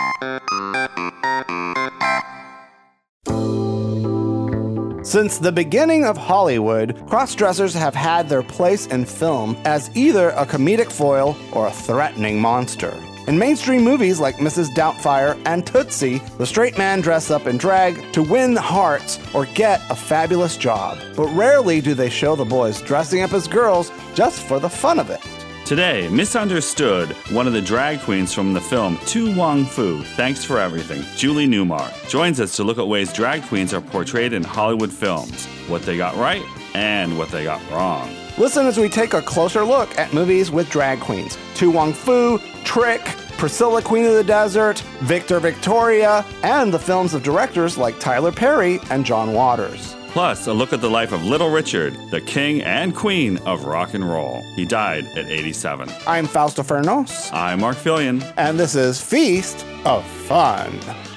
Since the beginning of Hollywood, crossdressers have had their place in film as either a comedic foil or a threatening monster. In mainstream movies like Mrs. Doubtfire and Tootsie, the straight man dressed up in drag to win hearts or get a fabulous job. But rarely do they show the boys dressing up as girls just for the fun of it. Today, Misunderstood, one of the drag queens from the film To Wong Fu, Thanks for Everything, Julie Newmar, joins us to look at ways drag queens are portrayed in Hollywood films, what they got right and what they got wrong. Listen as we take a closer look at movies with drag queens. To Wong Fu, Trick, Priscilla Queen of the Desert, Victor Victoria, and the films of directors like Tyler Perry and John Waters. Plus, a look at the life of Little Richard, the king and queen of rock and roll. He died at 87. I'm Fausto Fernos. I'm Mark Fillion. And this is Feast of Fun.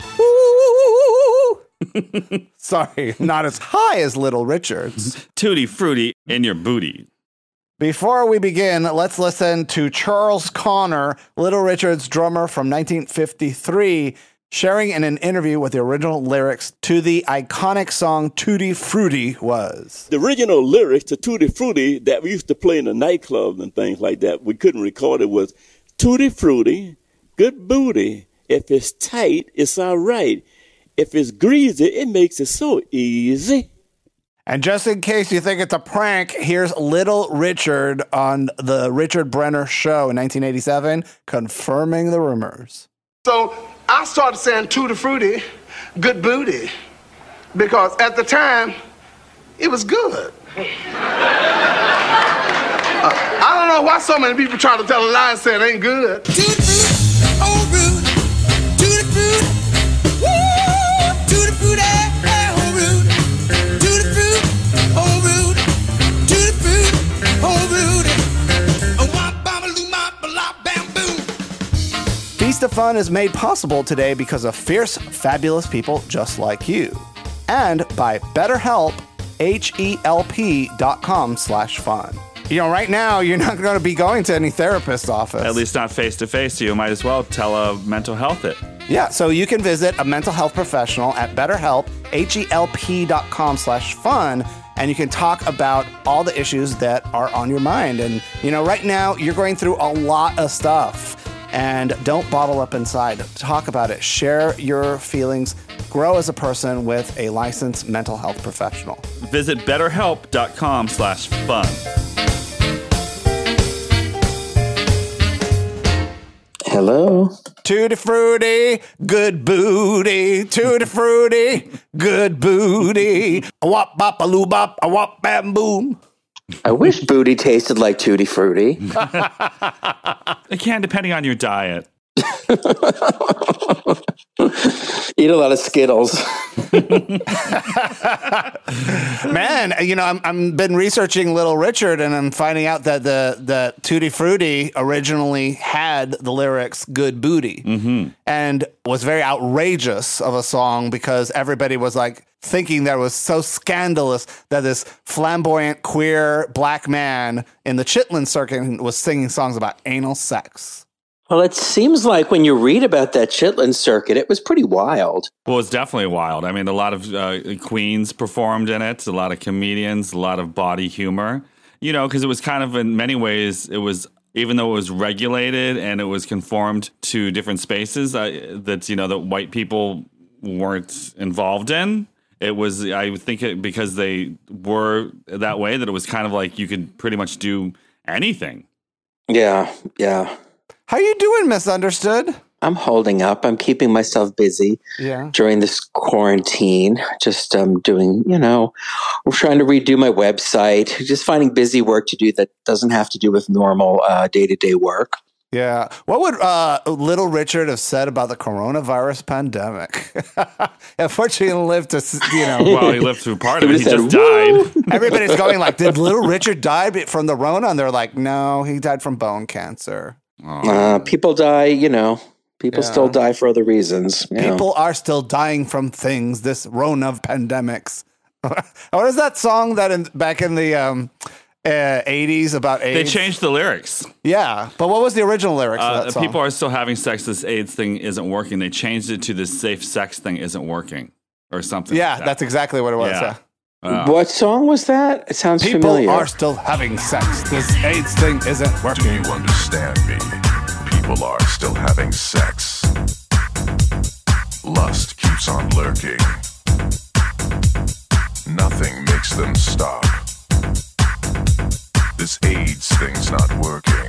Sorry, not as high as Little Richard's. Tutti frutti in your booty. Before we begin, let's listen to Charles Connor, Little Richard's drummer from 1953, sharing in an interview what the original lyrics to the iconic song Tutti Frutti was. The original lyrics to Tutti Frutti that we used to play in the nightclubs and things like that, we couldn't record it, was Tutti Frutti, good booty. If it's tight, it's all right. If it's greasy, it makes it so easy. And just in case you think it's a prank, here's Little Richard on the Richard Brenner Show in 1987, confirming the rumors. So I started saying Tutti Frutti, good booty, because at the time, it was good. I don't know why so many people try to tell a lie and say it ain't good. Tutti Frutti, oh rude. Tutti Frutti, woo. Tutti Frutti, oh rude. Tutti Frutti, oh rude. Tutti Frutti, oh rude. Oh, wah, bama, loo, ma, ba, la, bam, boom. Feast of Fun is made possible today because of fierce, fabulous people just like you. And by BetterHelp, HELP.com/fun. You know, right now, you're not going to be going to any therapist's office. At least not face-to-face, so you might as well tell a mental health it. Yeah, so you can visit a mental health professional at BetterHelp, HELP.com/fun, and you can talk about all the issues that are on your mind. And, you know, right now, you're going through a lot of stuff. And don't bottle up inside. Talk about it. Share your feelings. Grow as a person with a licensed mental health professional. Visit BetterHelp.com/fun. Hello. Tutti Frutti, good booty. Tutti Frutti, good booty. A wop bop a loo bop, a wop bam boom. I wish booty tasted like Tutti Frutti. It can, depending on your diet. Eat a lot of Skittles. Man, you know, I'm been researching Little Richard, and I'm finding out that the Tutti Frutti originally had the lyrics "good booty," and was very outrageous of a song because everybody was like thinking that it was so scandalous that this flamboyant queer black man in the Chitlin circuit was singing songs about anal sex. Well, it seems like when you read about that Chitlin circuit, it was pretty wild. Well, it's definitely wild. I mean, a lot of queens performed in it, a lot of comedians, a lot of body humor, you know, because it was kind of, in many ways, it was, even though it was regulated and it was conformed to different spaces that, you know, that white people weren't involved in. It was, I think, because they were that way, that it was kind of like you could pretty much do anything. Yeah, yeah. How you doing, Misunderstood? I'm holding up. I'm keeping myself busy during this quarantine. Just doing, you know, we're trying to redo my website. Just finding busy work to do that doesn't have to do with normal day-to-day work. Yeah. What would Little Richard have said about the coronavirus pandemic? Unfortunately, he lived to, you know. Well, he lived through part of it. He just died. Everybody's going like, did Little Richard die from the Rona? And they're like, no, he died from bone cancer. People die, you know. People still die for other reasons. People are still dying from things, this Rona of pandemics. What is that song that back in the 80s about AIDS. They changed the lyrics. Yeah, but what was the original lyrics of that song? People are still having sex. This AIDS thing isn't working. They changed it to this safe sex thing isn't working or something. Yeah, like that. that's exactly what it was. Yeah. What song was that? It sounds People familiar. are still having sex. This AIDS thing isn't Do working. you understand me? People are still having sex. Lust keeps on lurking. Nothing makes them stop. This AIDS thing's not working.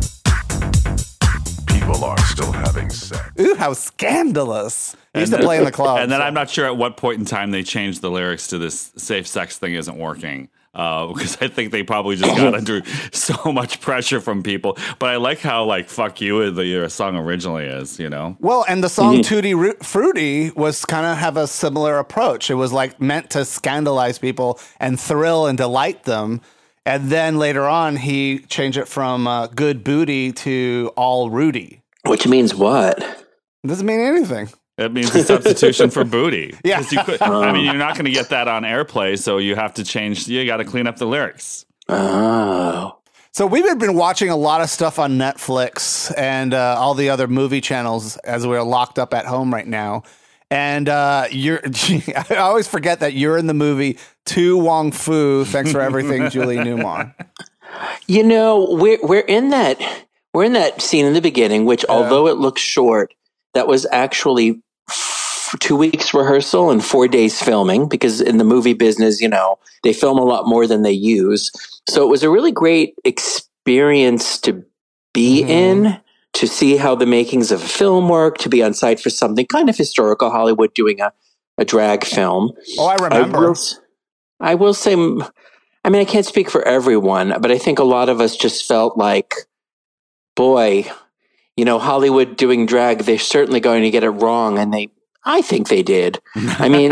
People are still having sex. Ooh, how scandalous. He used to play in the club. And then I'm not sure at what point in time they changed the lyrics to this safe sex thing isn't working. Because I think they probably just got under so much pressure from people. But I like how, like, fuck you, the song originally is, you know? Well, and the song Tutti Frutti was kind of have a similar approach. It was like meant to scandalize people and thrill and delight them. And then later on, he changed it from good booty to all Rudy. Which means what? It doesn't mean anything. It means a substitution for booty. Yeah. 'Cause you could, I mean, you're not going to get that on airplay, so you have to change. You got to clean up the lyrics. Oh. So we've been watching a lot of stuff on Netflix and all the other movie channels as we're locked up at home right now. And I always forget that you're in the movie To Wong Fu. Thanks for everything, Julie Newmar. You know, we're in that scene in the beginning, which although it looks short, that was actually 2 weeks rehearsal and 4 days filming, because in the movie business, you know, they film a lot more than they use. So it was a really great experience to be in, to see how the makings of a film work, to be on site for something kind of historical, Hollywood doing a drag film. Oh, I remember. I will say, I mean, I can't speak for everyone, but I think a lot of us just felt like, boy, you know, Hollywood doing drag, they're certainly going to get it wrong. And I think they did. I mean,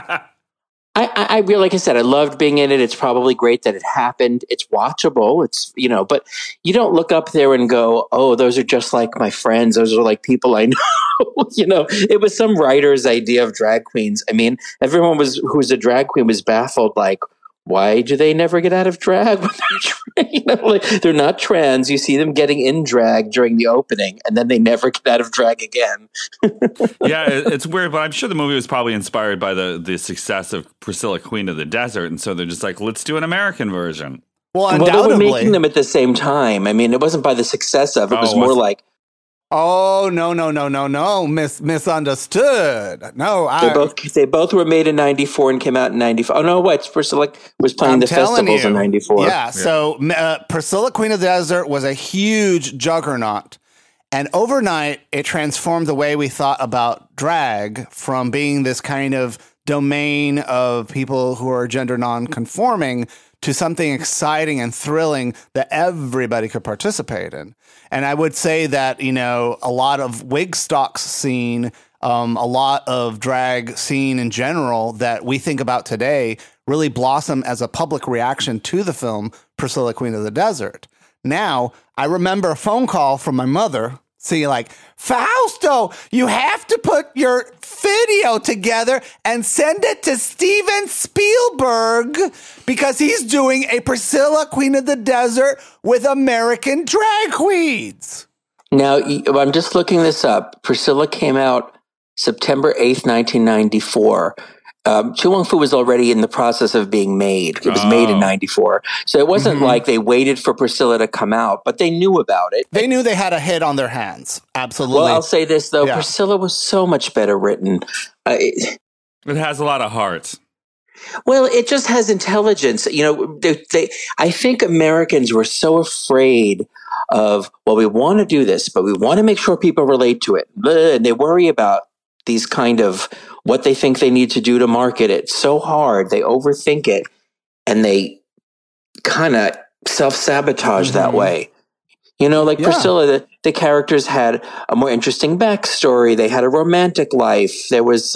I really, like I said, I loved being in it. It's probably great that it happened. It's watchable. It's, you know, but you don't look up there and go, oh, those are just like my friends. Those are like people I know. You know, it was some writer's idea of drag queens. I mean, everyone who's a drag queen was baffled, like, why do they never get out of drag when they're, you know, like, they're not trans. You see them getting in drag during the opening, and then they never get out of drag again. Yeah, it's weird, but I'm sure the movie was probably inspired by the success of Priscilla, Queen of the Desert, and so they're just like, let's do an American version. Well, Well, they undoubtedly. were making them at the same time. I mean, it wasn't by the success of it. It was more like, Oh, no. Misunderstood. No, they both were made in 94 and came out in 95. Oh, no, what? Priscilla was playing the festivals in 94. Yeah, so Priscilla, Queen of the Desert was a huge juggernaut. And overnight, it transformed the way we thought about drag from being this kind of domain of people who are gender non-conforming to something exciting and thrilling that everybody could participate in. And I would say that, you know, a lot of Wigstock's scene, a lot of drag scene in general that we think about today really blossom as a public reaction to the film Priscilla, Queen of the Desert. Now, I remember a phone call from my mother saying, like, Fausto, you have to put your video together and send it to Steven Spielberg because he's doing a Priscilla, Queen of the Desert with American drag queens. Now, I'm just looking this up. Priscilla came out September 8th, 1994. To Wong Fu was already in the process of being made. It was made in 94. So it wasn't like they waited for Priscilla to come out, but they knew about it. They knew they had a hit on their hands. Absolutely. Well, I'll say this, though. Yeah. Priscilla was so much better written. It has a lot of heart. Well, it just has intelligence. You know, I think Americans were so afraid of, well, we want to do this, but we want to make sure people relate to it. And they worry about these kind of what they think they need to do to market it so hard. They overthink it and they kind of self-sabotage that way. You know, like Priscilla, the characters had a more interesting backstory. They had a romantic life. There was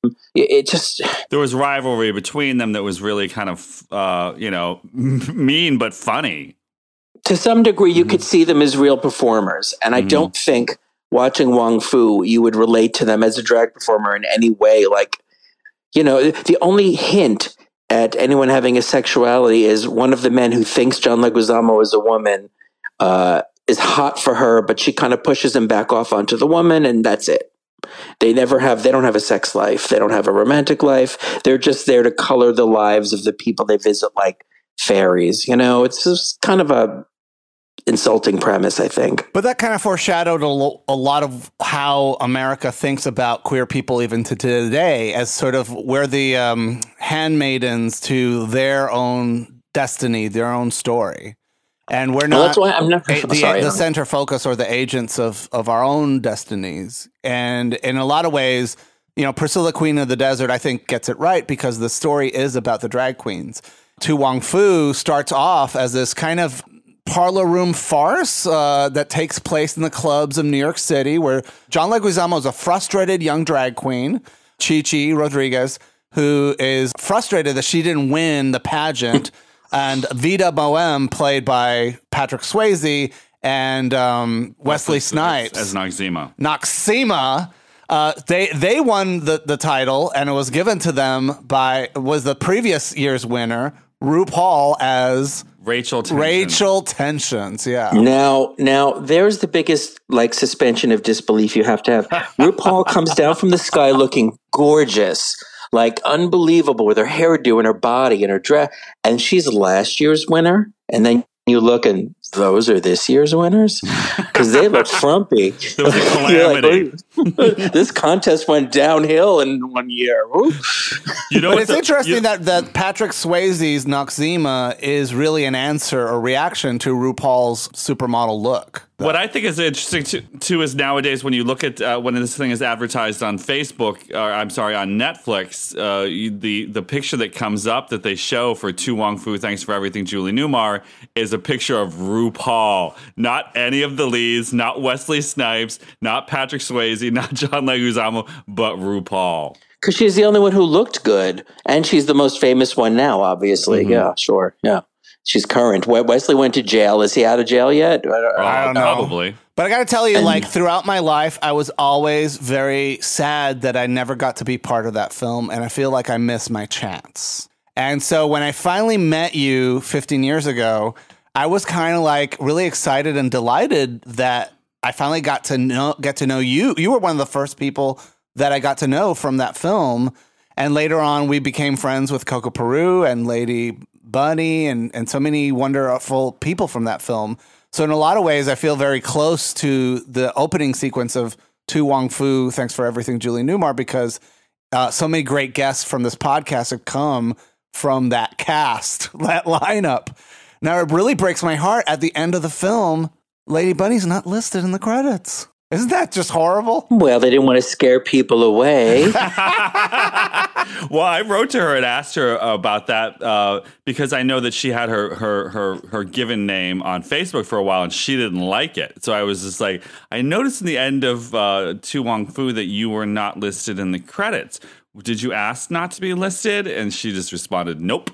there was rivalry between them that was really kind of, you know, mean but funny. To some degree, you could see them as real performers. And I don't think watching Wong Fu, you would relate to them as a drag performer in any way. Like, you know, the only hint at anyone having a sexuality is one of the men who thinks John Leguizamo is a woman is hot for her, but she kind of pushes him back off onto the woman, and that's it. They don't have a sex life. They don't have a romantic life. They're just there to color the lives of the people they visit like fairies. You know, it's just kind of a insulting premise, I think. But that kind of foreshadowed a lot of how America thinks about queer people even to today, as sort of we're the handmaidens to their own destiny, their own story. And we're not, that's why I'm not the center focus or the agents of our own destinies. And in a lot of ways, you know, Priscilla, Queen of the Desert, I think gets it right because the story is about the drag queens. To Wong Fu starts off as this kind of parlor room farce that takes place in the clubs of New York City, where John Leguizamo is a frustrated young drag queen, Chi-Chi Rodriguez, who is frustrated that she didn't win the pageant. And Vida Boheme, played by Patrick Swayze, and Wesley Snipes as Noxzema. They won the title, and it was given to them was the previous year's winner, RuPaul, as Rachel Tensions. Yeah. Now there's the biggest suspension of disbelief you have to have. RuPaul comes down from the sky looking gorgeous, like unbelievable, with her hairdo and her body and her dress, and she's last year's winner. And then you look, and those are this year's winners because they look frumpy. There was a calamity. This contest went downhill in 1 year. You know, but it's interesting that Patrick Swayze's Noxzema is really an answer or reaction to RuPaul's supermodel look. What I think is interesting too is nowadays when you look at when this thing is advertised on Facebook, on Netflix, the picture that comes up that they show for To Wong Foo, Thanks for Everything, Julie Newmar, is a picture of RuPaul, not any of the leads, not Wesley Snipes, not Patrick Swayze, not John Leguizamo, but RuPaul. Because she's the only one who looked good, and she's the most famous one now, obviously. Mm-hmm. Yeah, sure, yeah. She's current. Wesley went to jail. Is he out of jail yet? I don't know. Probably. But I got to tell you, throughout my life, I was always very sad that I never got to be part of that film, and I feel like I missed my chance. And so when I finally met you 15 years ago, I was kind of really excited and delighted that I finally get to know you. You were one of the first people that I got to know from that film. And later on, we became friends with Coco Peru and Lady Bunny and so many wonderful people from that film. So in a lot of ways, I feel very close to the opening sequence of To Wong Foo, Thanks for Everything, Julie Newmar, because so many great guests from this podcast have come from that cast, that lineup. Now, it really breaks my heart. At the end of the film, Lady Bunny's not listed in the credits. Isn't that just horrible? Well, they didn't want to scare people away. Well, I wrote to her and asked her about that because I know that she had her given name on Facebook for a while and she didn't like it. So I was just like, I noticed in the end of To Wong Foo that you were not listed in the credits. Did you ask not to be listed? And she just responded, nope.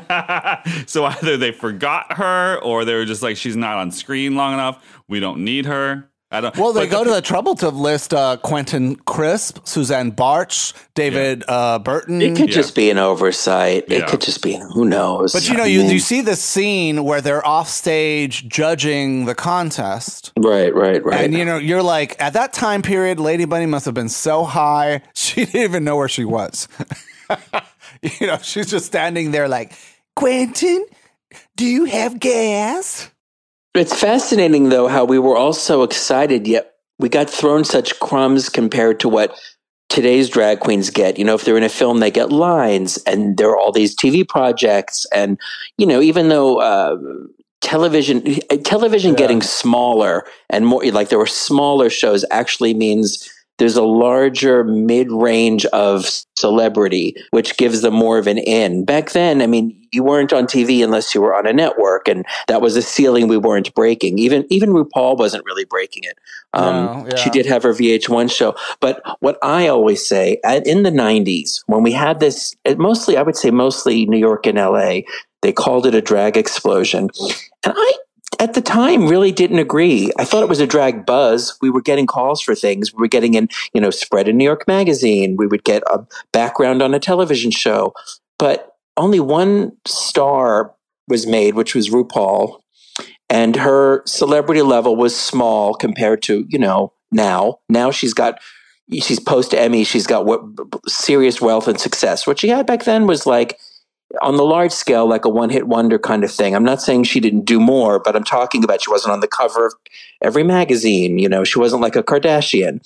So either they forgot her or they were just like, she's not on screen long enough. We don't need her. Well, they go to the trouble to list Quentin Crisp, Suzanne Bartsch, David Burton. It could just be an oversight. It could just be, who knows? But you see this scene where they're off stage judging the contest. Right. And you're like, at that time period, Lady Bunny must have been so high, she didn't even know where she was. She's just standing there like, Quentin, do you have gas? It's fascinating, though, how we were all so excited, yet we got thrown such crumbs compared to what today's drag queens get. If they're in a film, they get lines, and there are all these TV projects. And, even though television getting smaller and more, like there were smaller shows, actually means there's a larger mid-range of celebrity, which gives them more of an in. Back then, you weren't on TV unless you were on a network, and that was a ceiling we weren't breaking. Even RuPaul wasn't really breaking it. She did have her VH1 show. But what I always say, in the 90s, when we had this, mostly New York and LA, they called it a drag explosion. And I, at the time, really didn't agree. I thought it was a drag buzz. We were getting calls for things. We were getting in, spread in New York Magazine. We would get a background on a television show. But only one star was made, which was RuPaul, and her celebrity level was small compared to, now. Now she's post Emmy, she's got serious wealth and success. What she had back then was like, on the large scale, like a one-hit wonder kind of thing. I'm not saying she didn't do more, but I'm talking about she wasn't on the cover of every magazine. She wasn't like a Kardashian.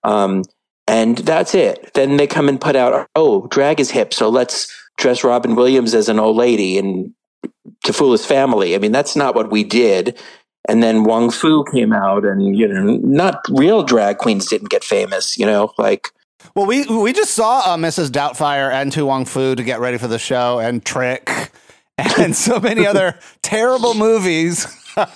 And that's it. Then they come and put out, drag is hip, so let's dress Robin Williams as an old lady and to fool his family. I mean, that's not what we did. And then Wong Fu came out, and not real drag queens didn't get famous. Well, we just saw Mrs. Doubtfire and Tu Wong Fu to get ready for the show, and Trick, and so many other terrible movies.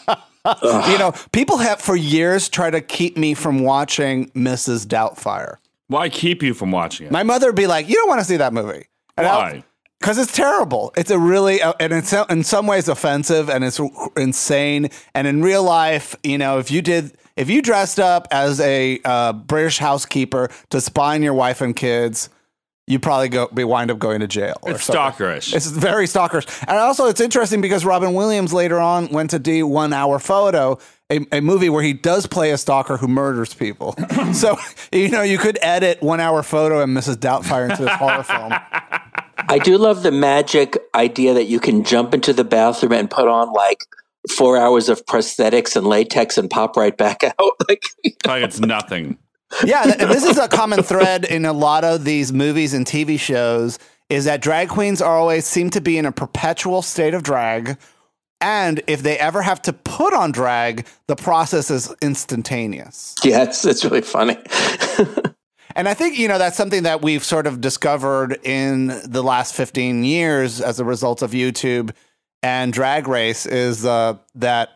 People have for years tried to keep me from watching Mrs. Doubtfire. Why keep you from watching it? My mother would be like, "You don't want to see that movie." And why? Because it's terrible. It's a really, and it's in some ways offensive, and it's insane. And in real life, if you dressed up as a British housekeeper to spy on your wife and kids, you probably wind up going to jail. It's stalkerish. It's very stalkerish. And also, it's interesting because Robin Williams later on went to do 1 Hour Photo, a movie where he does play a stalker who murders people. So, you could edit 1 Hour Photo and Mrs. Doubtfire into this horror film. I do love the magic idea that you can jump into the bathroom and put on like 4 hours of prosthetics and latex and pop right back out. Like it's nothing. Yeah, this is a common thread in a lot of these movies and TV shows, is that drag queens always seem to be in a perpetual state of drag. And if they ever have to put on drag, the process is instantaneous. Yes, it's really funny. And I think, that's something that we've sort of discovered in the last 15 years as a result of YouTube and Drag Race, is that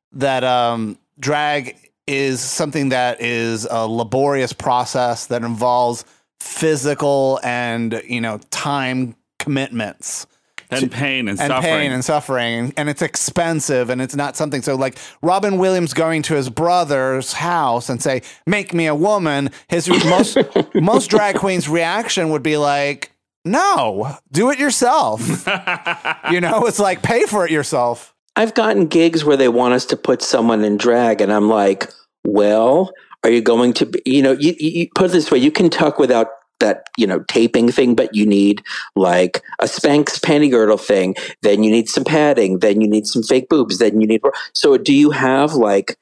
drag is something that is a laborious process that involves physical and, time commitments. And pain and suffering. And it's expensive, and it's not something. So like Robin Williams going to his brother's house and say, "Make me a woman." His most drag queens' reaction would be like, "No, do it yourself." It's like, pay for it yourself. I've gotten gigs where they want us to put someone in drag, and I'm like, well, are you going to be, you put it this way, you can tuck without that, taping thing, but you need like a Spanx panty girdle thing. Then you need some padding. Then you need some fake boobs. Then you need, so do you have like,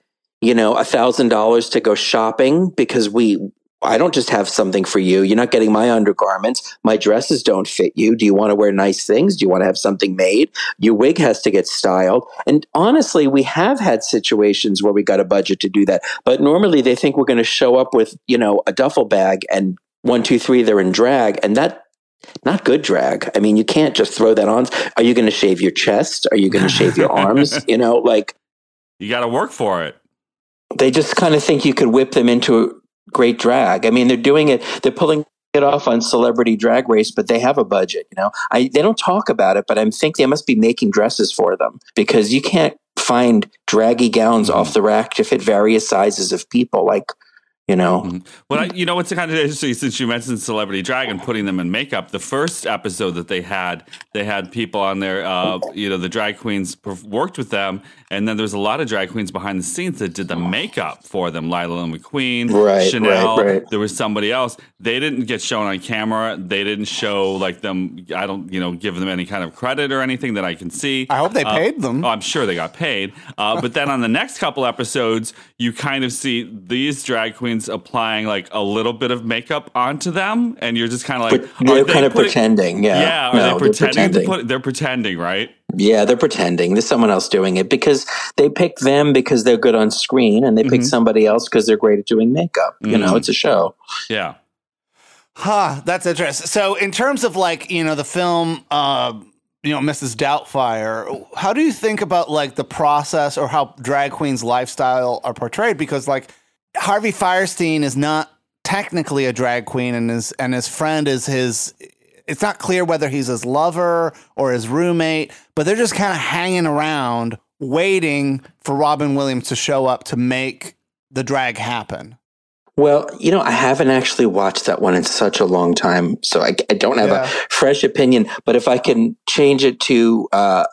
$1,000 to go shopping? Because I don't just have something for you. You're not getting my undergarments. My dresses don't fit you. Do you want to wear nice things? Do you want to have something made? Your wig has to get styled. And honestly, we have had situations where we got a budget to do that. But normally they think we're going to show up with, a duffel bag and 1, 2, 3, they're in drag. And that, not good drag. I mean, you can't just throw that on. Are you going to shave your chest? Are you going to shave your arms? You got to work for it. They just kind of think you could whip them into great drag. I mean, they're doing it. They're pulling it off on Celebrity Drag Race, but they have a budget. They don't talk about it, but I think they must be making dresses for them, because you can't find draggy gowns off the rack to fit various sizes of people. Well, what's kind of interesting, since you mentioned Celebrity Drag and putting them in makeup, the first episode that they had people on there, the drag queens worked with them, and then there was a lot of drag queens behind the scenes that did the makeup for them. Lila McQueen, Chanel, right. There was somebody else. They didn't get shown on camera. They didn't show them. I don't, give them any kind of credit or anything that I can see. I hope they paid them. I'm sure they got paid. But then on the next couple episodes, you kind of see these drag queens applying like a little bit of makeup onto them, and you're just kind of like, but they're kind of pretending. Yeah. Are they pretending? They're pretending, right? Yeah, they're pretending. There's someone else doing it, because they pick them because they're good on screen, and they pick somebody else because they're great at doing makeup. It's a show. Yeah. That's interesting. So in terms of the film, Mrs. Doubtfire, how do you think about the process or how drag queens' lifestyle are portrayed? Because Harvey Fierstein is not technically a drag queen, and his friend is his. It's not clear whether he's his lover or his roommate, but they're just kind of hanging around, waiting for Robin Williams to show up to make the drag happen. Well, I haven't actually watched that one in such a long time, so I don't have a fresh opinion. But if I can change it to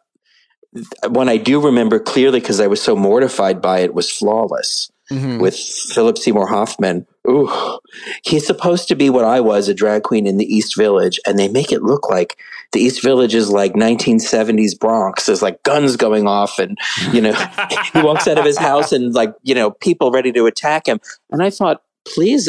one I do remember clearly because I was so mortified by it was Flawless with Philip Seymour Hoffman. Ooh, he's supposed to be what I was, a drag queen in the East Village, and they make it look like the East Village is like 1970s Bronx. There's like guns going off, and he walks out of his house and people ready to attack him. And I thought, please,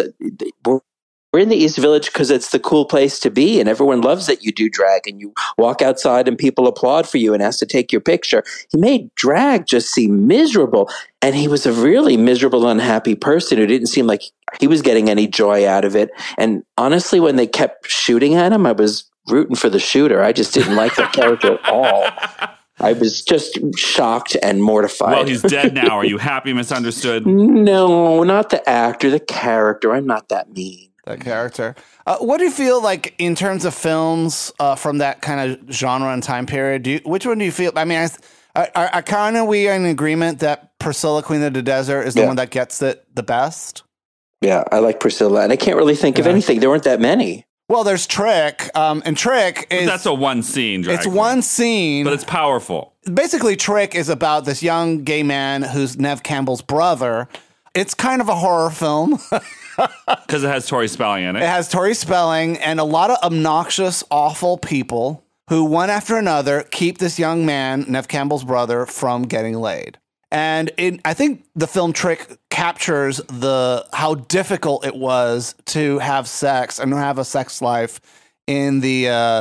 we're in the East Village because it's the cool place to be, and everyone loves that you do drag, and you walk outside and people applaud for you and ask to take your picture. He made drag just seem miserable, and he was a really miserable, unhappy person who didn't seem like he was getting any joy out of it. And honestly, when they kept shooting at him, I was rooting for the shooter. I just didn't like that character at all. I was just shocked and mortified. Well, he's dead now. Are you happy, Misunderstood? No, not the actor, the character. I'm not that mean. That character. What do you feel like in terms of films from that kind of genre and time period? Which one do you feel? I mean, are kind of we in agreement that Priscilla, Queen of the Desert, is the one that gets it the best? Yeah, I like Priscilla, and I can't really think of anything. There weren't that many. Well, there's Trick, and Trick is... That's a one scene drag It's queen. one scene. But it's powerful. Basically, Trick is about this young gay man who's Neve Campbell's brother. It's kind of a horror film. Because it has Tori Spelling in it. It has Tori Spelling and a lot of obnoxious, awful people who, one after another, keep this young man, Neve Campbell's brother, from getting laid. And I think the film Trick captures how difficult it was to have sex and have a sex life in the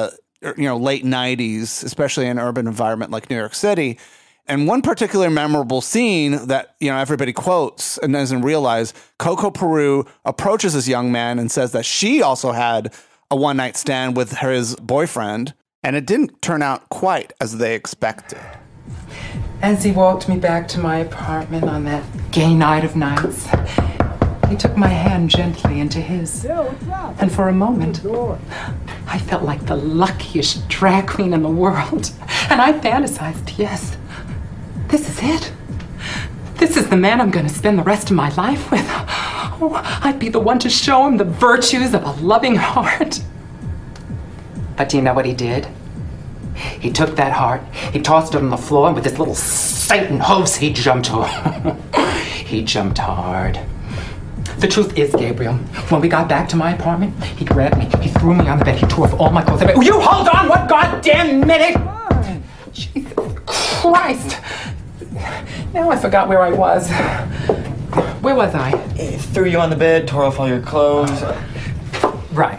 late 90s, especially in an urban environment like New York City. And one particular memorable scene that everybody quotes and doesn't realize, Coco Peru approaches this young man and says that she also had a one-night stand with his boyfriend, and it didn't turn out quite as they expected. As he walked me back to my apartment on that gay night of nights, he took my hand gently into his. And for a moment, I felt like the luckiest drag queen in the world. And I fantasized, yes, this is it. This is the man I'm going to spend the rest of my life with. Oh, I'd be the one to show him the virtues of a loving heart. But do you know what he did? He took that heart, he tossed it on the floor, and with his little Satan hooves, he jumped He jumped hard. The truth is, Gabriel, when we got back to my apartment, he grabbed me, he threw me on the bed, he tore off all my clothes. Will you hold on one goddamn minute? Jesus Christ. Now I forgot where I was. Where was I? He threw you on the bed, tore off all your clothes. Right.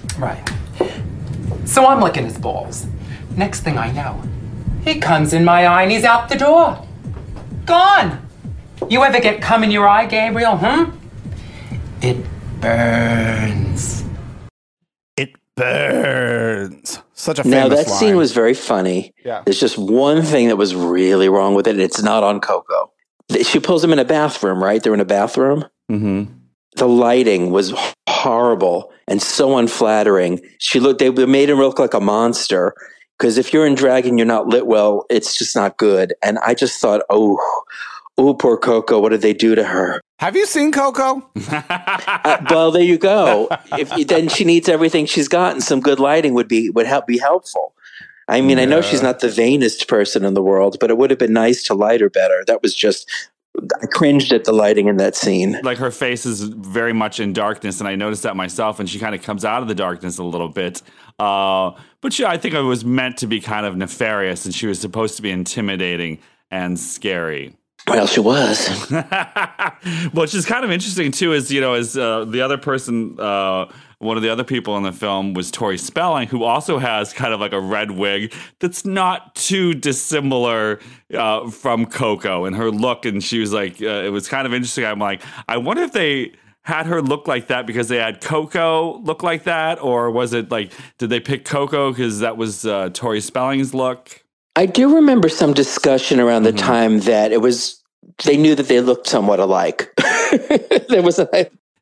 So I'm licking his balls. Next thing I know, he comes in my eye and he's out the door. Gone. You ever get cum in your eye, Gabriel, It burns. It burns. Such a famous Now, that line. scene was very funny. Yeah. There's just one thing that was really wrong with it, and it's not on Coco. She pulls him in a bathroom, right? They're in a bathroom. Mm-hmm. The lighting was horrible and so unflattering. They made him look like a monster. Because if you're in drag and you're not lit well, it's just not good. And I just thought, oh, poor Coco. What did they do to her? Have you seen Coco? Well, there you go. Then she needs everything she's got, and some good lighting would be helpful. I mean, I know she's not the vainest person in the world, but it would have been nice to light her better. That was just, I cringed at the lighting in that scene. Like her face is very much in darkness, and I noticed that myself, and she kind of comes out of the darkness a little bit. But I think it was meant to be kind of nefarious, and she was supposed to be intimidating and scary. Well, she was. Which is kind of interesting, too, as the other person, one of the other people in the film was Tori Spelling, who also has kind of like a red wig that's not too dissimilar from Coco and her look. And she was like, it was kind of interesting. I'm like, I wonder if they had her look like that because they had Coco look like that? Or was it like, did they pick Coco because that was Tori Spelling's look? I do remember some discussion around the time that they knew that they looked somewhat alike. There was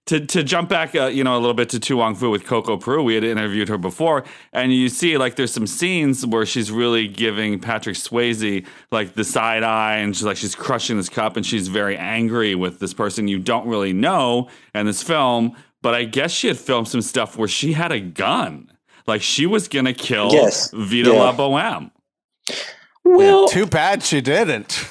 To jump back, a little bit to Tu Wong Fu with Coco Peru, we had interviewed her before, and you see like there's some scenes where she's really giving Patrick Swayze like the side eye, and she's crushing this cup, and she's very angry with this person you don't really know in this film. But I guess she had filmed some stuff where she had a gun, like she was gonna kill Vida La Boheme. Well, too bad she didn't.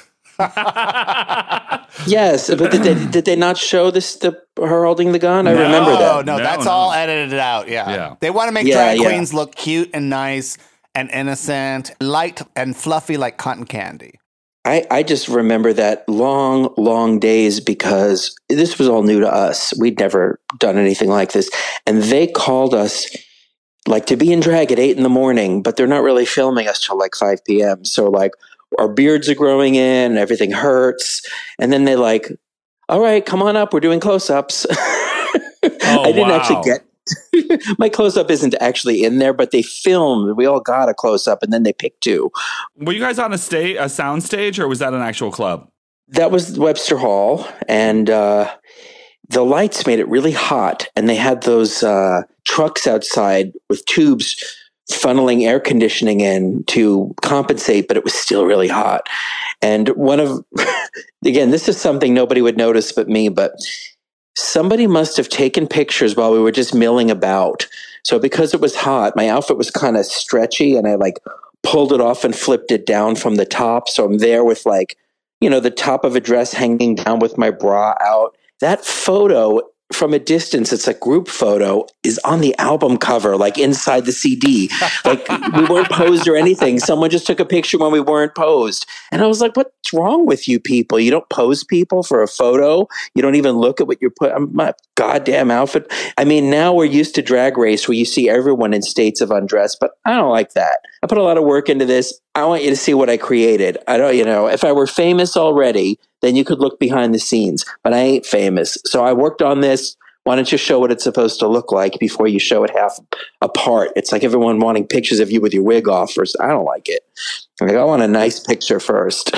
Yes, but did they not show her holding the gun? I remember that. No, that's all edited out. Yeah. They want to make drag queens look cute and nice and innocent, light and fluffy like cotton candy. I just remember that long days because this was all new to us. We'd never done anything like this. And they called us like to be in drag at 8 a.m, but they're not really filming us till like 5 p.m. So like our beards are growing in, everything hurts. And then they like, all right, come on up. We're doing close-ups. I didn't actually get my close-up isn't actually in there, but they filmed. We all got a close-up and then they picked 2. Were you guys on a sound stage, or was that an actual club? That was Webster Hall, and the lights made it really hot, and they had those trucks outside with tubes funneling air conditioning in to compensate, but it was still really hot. And again, this is something nobody would notice but me, but somebody must have taken pictures while we were just milling about. So because it was hot, my outfit was kind of stretchy, and I like pulled it off and flipped it down from the top. So I'm there with like, the top of a dress hanging down with my bra out. That photo from a distance, it's a group photo, is on the album cover, like inside the CD. Like we weren't posed or anything. Someone just took a picture when we weren't posed. And I was like, what's wrong with you people? You don't pose people for a photo. You don't even look at what you're putting. My goddamn outfit. I mean, now we're used to Drag Race where you see everyone in states of undress, but I don't like that. I put a lot of work into this. I want you to see what I created. I don't, if I were famous already, then you could look behind the scenes, but I ain't famous. So I worked on this. Why don't you show what it's supposed to look like before you show it half apart? It's like everyone wanting pictures of you with your wig off first. I don't like it. I want a nice picture first.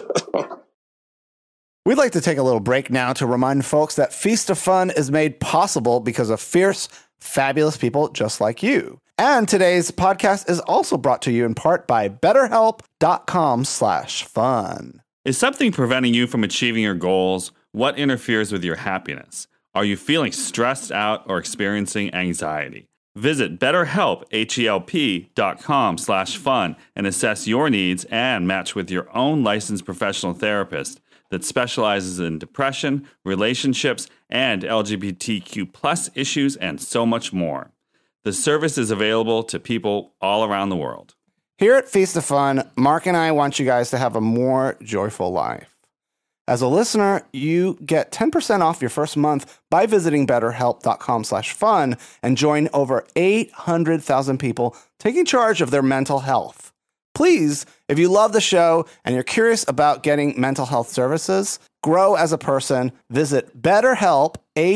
We'd like to take a little break now to remind folks that Feast of Fun is made possible because of fierce, fabulous people just like you. And today's podcast is also brought to you in part by BetterHelp.com/fun. Is something preventing you from achieving your goals? What interferes with your happiness? Are you feeling stressed out or experiencing anxiety? Visit BetterHelp, HELP.com/fun and assess your needs and match with your own licensed professional therapist that specializes in depression, relationships, and LGBTQ+ issues, and so much more. The service is available to people all around the world. Here at Feast of Fun, Mark and I want you guys to have a more joyful life. As a listener, you get 10% off your first month by visiting BetterHelp.com/fun and join over 800,000 people taking charge of their mental health. Please, if you love the show and you're curious about getting mental health services, grow as a person, visit BetterHelp,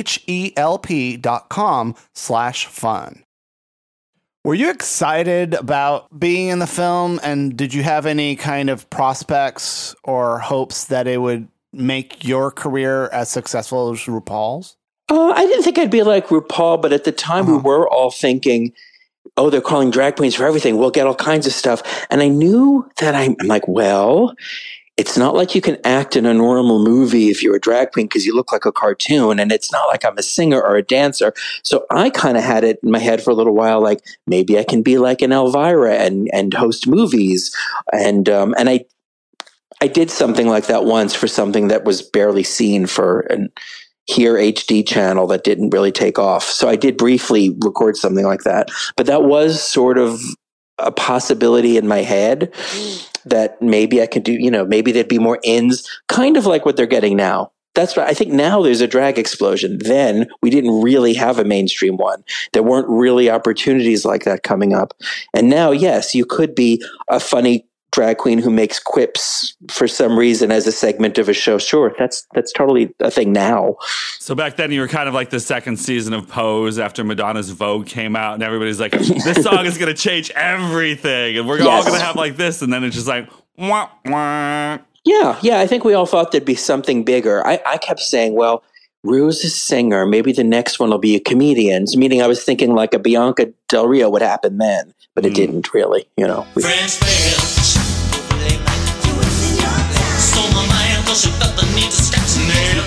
HELP.com/fun. Were you excited about being in the film, and did you have any kind of prospects or hopes that it would make your career as successful as RuPaul's? I didn't think I'd be like RuPaul, but at the time we were all thinking, oh, they're calling drag queens for everything. We'll get all kinds of stuff. And I knew that I'm like, well, it's not like you can act in a normal movie if you're a drag queen because you look like a cartoon, and it's not like I'm a singer or a dancer. So I kind of had it in my head for a little while, like maybe I can be like an Elvira and host movies. And I did something like that once for something that was barely seen for an Here HD channel that didn't really take off. So I did briefly record something like that, but that was sort of a possibility in my head that maybe I could do, maybe there'd be more ins, kind of like what they're getting now. That's right. I think now there's a drag explosion. Then we didn't really have a mainstream one. There weren't really opportunities like that coming up. And now, yes, you could be a funny drag queen who makes quips for some reason as a segment of a show. Sure, that's totally a thing now. So back then you were kind of like the second season of Pose after Madonna's Vogue came out, and everybody's like, this song is going to change everything, and we're all going to have like this, and then it's just like, wah, wah. Yeah, I think we all thought there'd be something bigger. I kept saying, well, Rue's a singer. Maybe the next one will be a comedian. Meaning I was thinking like a Bianca Del Rio would happen then, but it didn't really, you know. French fans. Stole my mind, though she felt the need to scratch an nail.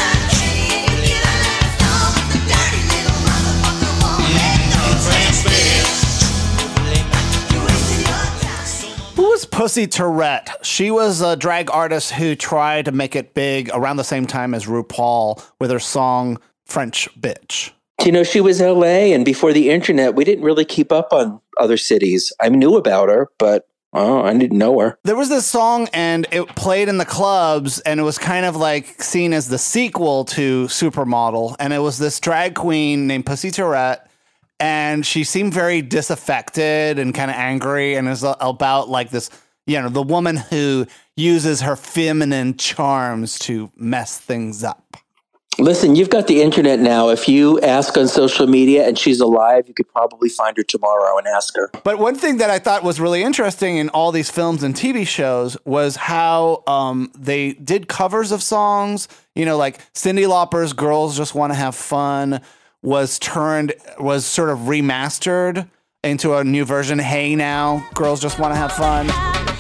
Who was Pussy Tourette? She was a drag artist who tried to make it big around the same time as RuPaul with her song French Bitch. You know, she was LA, and before the internet, we didn't really keep up on other cities. I knew about her, but I didn't know her. There was this song, and it played in the clubs, and it was kind of like seen as the sequel to Supermodel. And it was this drag queen named Pussy Tourette, and she seemed very disaffected and kind of angry, and is about like this, you know, the woman who uses her feminine charms to mess things up. Listen, you've got the internet now. If you ask on social media and she's alive, you could probably find her tomorrow and ask her. But one thing that I thought was really interesting in all these films and TV shows was how they did covers of songs. You know, like Cyndi Lauper's Girls Just Want to Have Fun was sort of remastered into a new version. Hey Now, Girls Just Want to Have Fun.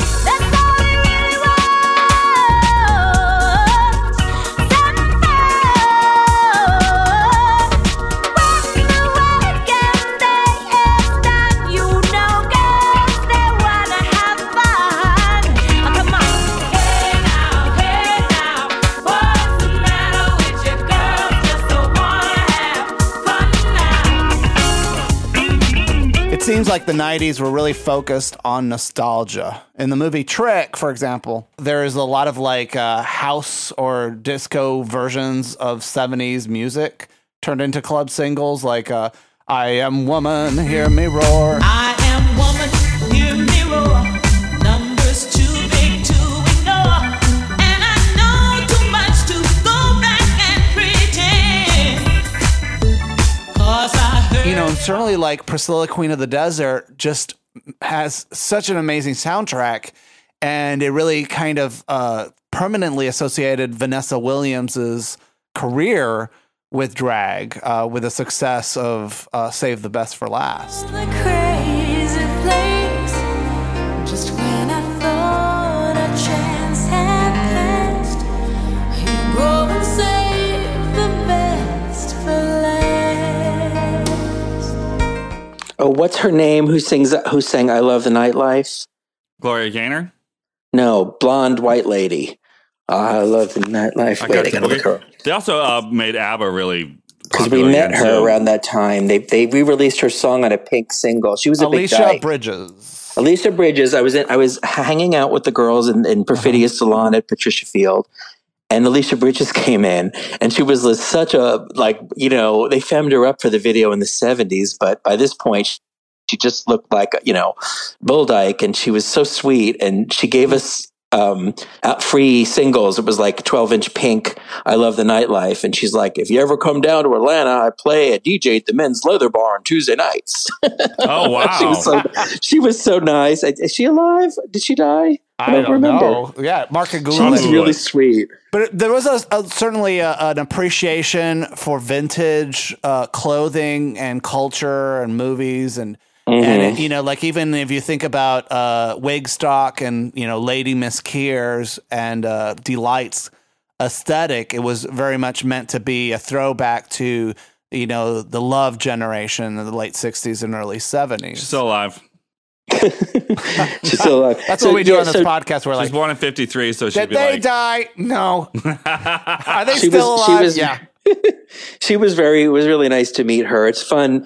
It seems like the 90s were really focused on nostalgia. In the movie Trick, for example, there is a lot of like house or disco versions of 70s music turned into club singles, like I Am Woman, Hear Me Roar. I am woman, hear me roar. Numbers too big to ignore. And I know too much to go back and pretend. 'Cause I heard. You know, and certainly like Priscilla, Queen of the Desert just has such an amazing soundtrack, and it really kind of permanently associated Vanessa Williams's career with drag, with the success of Save the Best for Last. The crazy place, just when I thought a chance had passed, you go and save the best for last. Oh, what's her name? Who sang I Love the Nightlife? Gloria Gaynor? No, blonde white lady. I love the nightlife. Wait, I gotta look her. They also made ABBA really because we met her around that time. They re-released her song on a Pink single. She was a big guy. Alicia Bridges. I was hanging out with the girls in Perfidious Salon at Patricia Field, and Alicia Bridges came in, and she was such a they femmed her up for the video in the 70s, but by this point she just looked like Bull Dyke, and she was so sweet, and she gave us out free singles. It was like 12-inch Pink, I Love the Nightlife. And she's like, if you ever come down to Atlanta, I play a DJ at the Men's Leather Bar on Tuesday nights. Oh, wow. she was so nice. Is she alive? Did she die? I don't remember. Know. Yeah, Mark and Google. She was really sweet. But there was certainly an appreciation for vintage clothing and culture and movies and And, even if you think about Wigstock and, Lady Miss Kears and Delight's aesthetic, it was very much meant to be a throwback to, the Love generation in the late 60s and early 70s. She's still alive. She's still alive. That's what we do on this podcast. We're she's born in 53, so she'd did be they like... die? No. Are they still alive? Yeah. It was really nice to meet her. It's fun,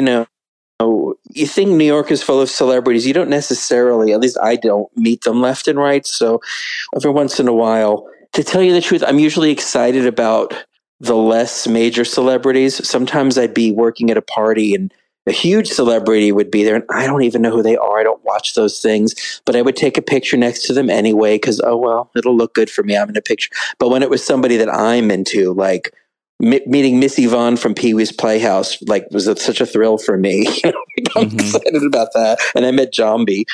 you think New York is full of celebrities. You don't necessarily, at least I don't, meet them left and right. So every once in a while, to tell you the truth, I'm usually excited about the less major celebrities. Sometimes I'd be working at a party and a huge celebrity would be there, and I don't even know who they are. I don't watch those things, but I would take a picture next to them anyway because, it'll look good for me. I'm in a picture. But when it was somebody that I'm into, like meeting Miss Yvonne from Pee-wee's Playhouse, was such a thrill for me. I'm excited about that. And I met Jambi.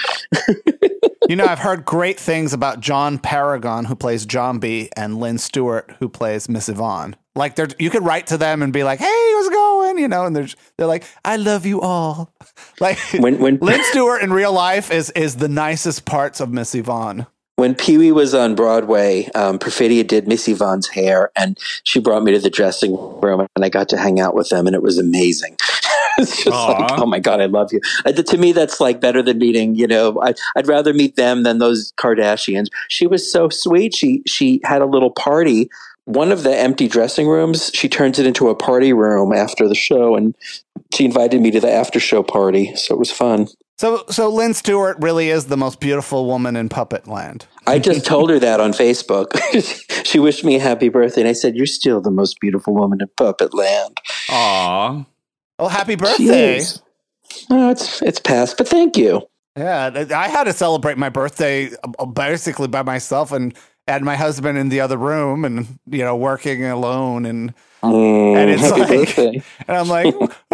I've heard great things about John Paragon, who plays Jambi, and Lynn Stewart, who plays Miss Yvonne. Like you could write to them and be like, "Hey, how's it going?" You know, and they're like, "I love you all." Like when Lynn Stewart in real life is the nicest parts of Miss Yvonne. When Pee-wee was on Broadway, Perfidia did Miss Yvonne's hair, and she brought me to the dressing room, and I got to hang out with them, and it was amazing. It's just like, oh my God, I love you. To me, that's like better than meeting, I'd rather meet them than those Kardashians. She was so sweet. She had a little party. One of the empty dressing rooms, she turns it into a party room after the show, and she invited me to the after show party. So it was fun. So Lynn Stewart really is the most beautiful woman in Puppet Land. I just told her that on Facebook. She wished me a happy birthday, and I said, "You're still the most beautiful woman in Puppet Land." Aw. Oh, happy birthday. Oh, it's past, but thank you. Yeah, I had to celebrate my birthday basically by myself and had my husband in the other room and, working alone. And it's like, birthday. And I'm like,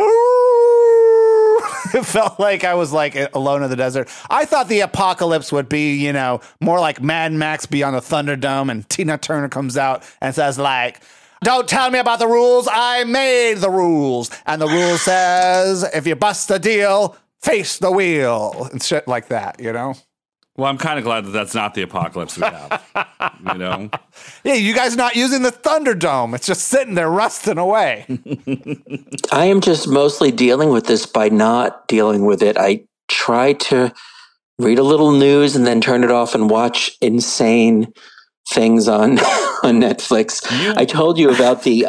it felt like I was like alone in the desert. I thought the apocalypse would be, more like Mad Max Beyond the Thunderdome, and Tina Turner comes out and says like, "Don't tell me about the rules. I made the rules. And the rule says, if you bust a deal, face the wheel," and shit like that, Well, I'm kind of glad that that's not the apocalypse we have, Yeah, you guys not using the Thunderdome. It's just sitting there rusting away. I am just mostly dealing with this by not dealing with it. I try to read a little news and then turn it off and watch insane things on Netflix. I told you about the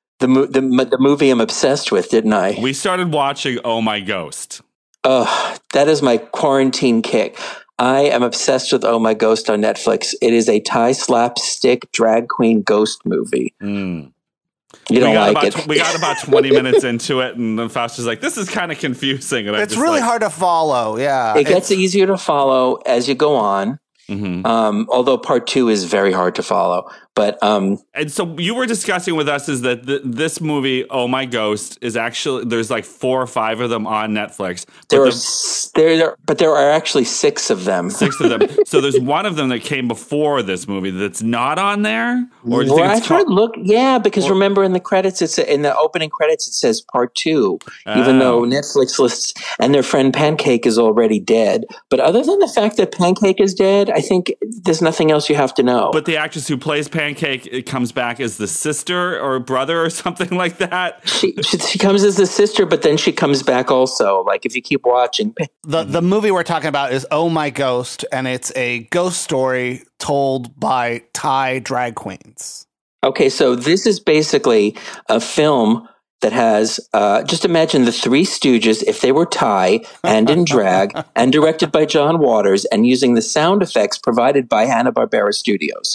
movie I'm obsessed with, didn't I? We started watching Oh My Ghost. That is my quarantine kick. I am obsessed with Oh My Ghost on Netflix. It is a Thai slapstick drag queen ghost movie. You don't like it. We got about 20 minutes into it, and then Fausta's like, "This is kind of confusing." And it's really hard to follow. Yeah, it gets easier to follow as you go on. Although part 2 is very hard to follow. But and so you were discussing with us is that this movie, Oh My Ghost, is actually there's like 4 or 5 of them on Netflix. But there are actually 6 of them. 6 of them. So there's one of them that came before this movie that's not on there. Or do you think I tried to look. Yeah, because remember in the credits, in the opening credits, it says part 2, even though Netflix lists and their friend Pancake is already dead. But other than the fact that Pancake is dead, I think there's nothing else you have to know. But the actress who plays Pancake, it comes back as the sister or brother or something like that. She comes as the sister, but then she comes back also. Like if you keep watching. The movie we're talking about is Oh My Ghost, and it's a ghost story told by Thai drag queens. Okay, so this is basically a film that has, just imagine the Three Stooges if they were Thai and in drag and directed by John Waters and using the sound effects provided by Hanna-Barbera Studios.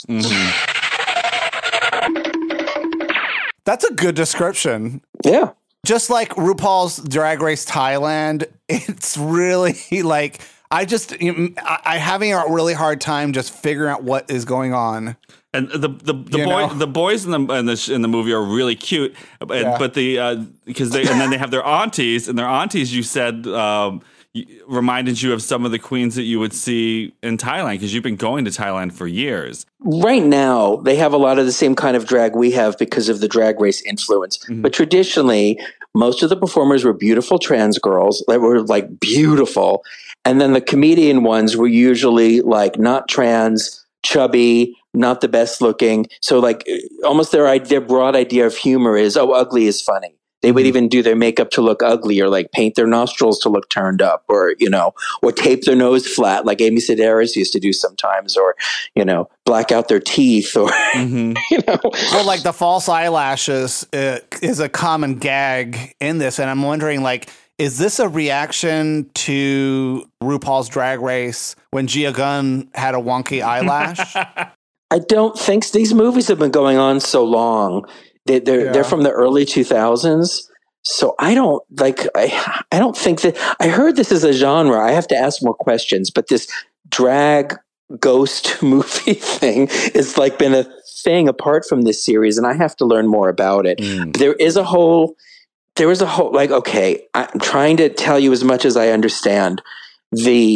That's a good description. Yeah. Just like RuPaul's Drag Race Thailand, it's really like, I'm having a really hard time just figuring out what is going on. And the boys in the movie are really cute, but because then they have their aunties, and their aunties, you said, reminded you of some of the queens that you would see in Thailand because you've been going to Thailand for years. Right now, they have a lot of the same kind of drag we have because of the Drag Race influence. But traditionally, most of the performers were beautiful trans girls that were like beautiful, and then the comedian ones were usually like not trans, chubby, not the best looking. So like almost their broad idea of humor is, oh, ugly is funny. They would even do their makeup to look ugly or like paint their nostrils to look turned up or, or tape their nose flat like Amy Sedaris used to do sometimes or, black out their teeth or, Well, like the false eyelashes is a common gag in this. And I'm wondering, like, is this a reaction to RuPaul's Drag Race when Gia Gunn had a wonky eyelash? I don't think these movies have been going on so long. They're from the early 2000s. So I don't think that I heard this is a genre. I have to ask more questions, but this drag ghost movie thing is like been a thing apart from this series. And I have to learn more about it. There is a whole, like, okay, I'm trying to tell you as much as I understand. The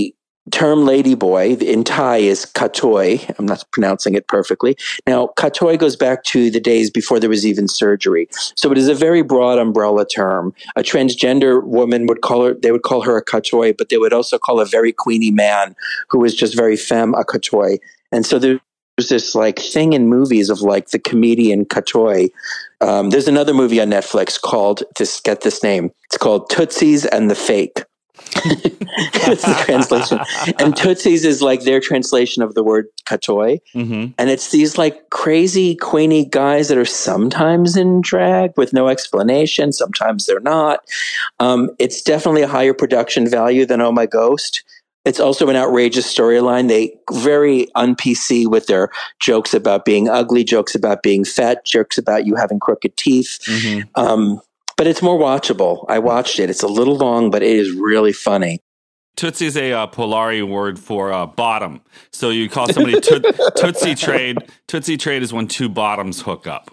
term ladyboy in Thai is katoi. I'm not pronouncing it perfectly. Now, katoi goes back to the days before there was even surgery. So it is a very broad umbrella term. A transgender woman they would call her a katoi, but they would also call a very queenie man who was just very femme a katoi. And so there's this like thing in movies of like the comedian katoi. There's another movie on Netflix called, get this name, it's called Tootsies and the Fake. That's the translation. And Tootsies is like their translation of the word katoi. Mm-hmm. And it's these like crazy queenie guys that are sometimes in drag with no explanation. Sometimes they're not. It's definitely a higher production value than Oh My Ghost. It's also an outrageous storyline. They very un-PC with their jokes about being ugly, jokes about being fat, jokes about you having crooked teeth. Mm-hmm. But it's more watchable. I watched it. It's a little long, but it is really funny. Tootsie is a Polari word for bottom. So you call somebody Tootsie Trade. Tootsie Trade is when two bottoms hook up.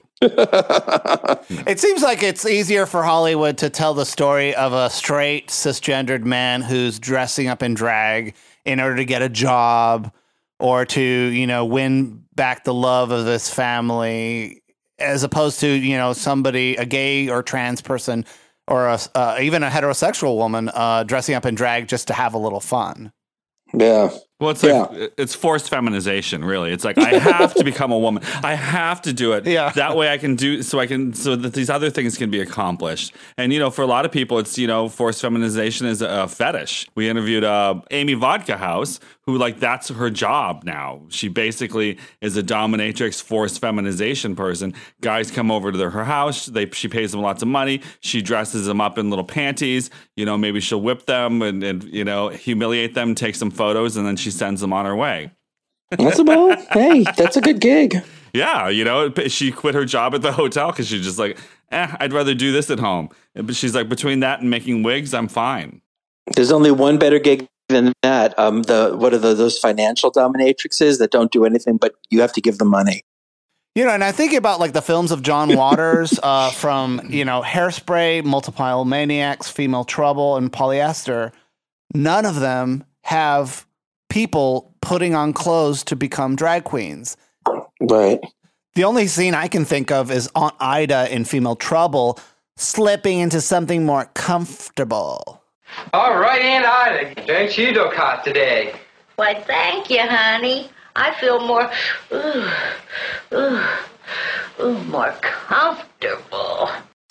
It seems like it's easier for Hollywood to tell the story of a straight cisgendered man who's dressing up in drag in order to get a job or to, you know, win back the love of this family, as opposed to, you know, somebody, a gay or trans person or even a heterosexual woman dressing up in drag just to have a little fun. Yeah. Well, it's like it's forced feminization, really. It's like I have to become a woman. I have to do it. Yeah. That way I can do so that these other things can be accomplished. And, you know, for a lot of people, it's, you know, forced feminization is a fetish. We interviewed Amy Vodka House, who, like, that's her job now. She basically is a dominatrix, forced feminization person. Guys come over to her house. She pays them lots of money. She dresses them up in little panties. You know, maybe she'll whip them and you know, humiliate them, take some photos, and then she sends them on her way. That's a good gig. Yeah, you know, she quit her job at the hotel because she's just like, I'd rather do this at home. But she's like, between that and making wigs, I'm fine. There's only one better gig than that. What are those financial dominatrixes that don't do anything, but you have to give them money. You know, and I think about like the films of John Waters from, you know, Hairspray, Multiple Maniacs, Female Trouble, and Polyester. None of them have people putting on clothes to become drag queens. Right. The only scene I can think of is Aunt Ida in Female Trouble slipping into something more comfortable. All right, Aunt Ida, drank you hot today. Why, thank you, honey. I feel more, more comfortable.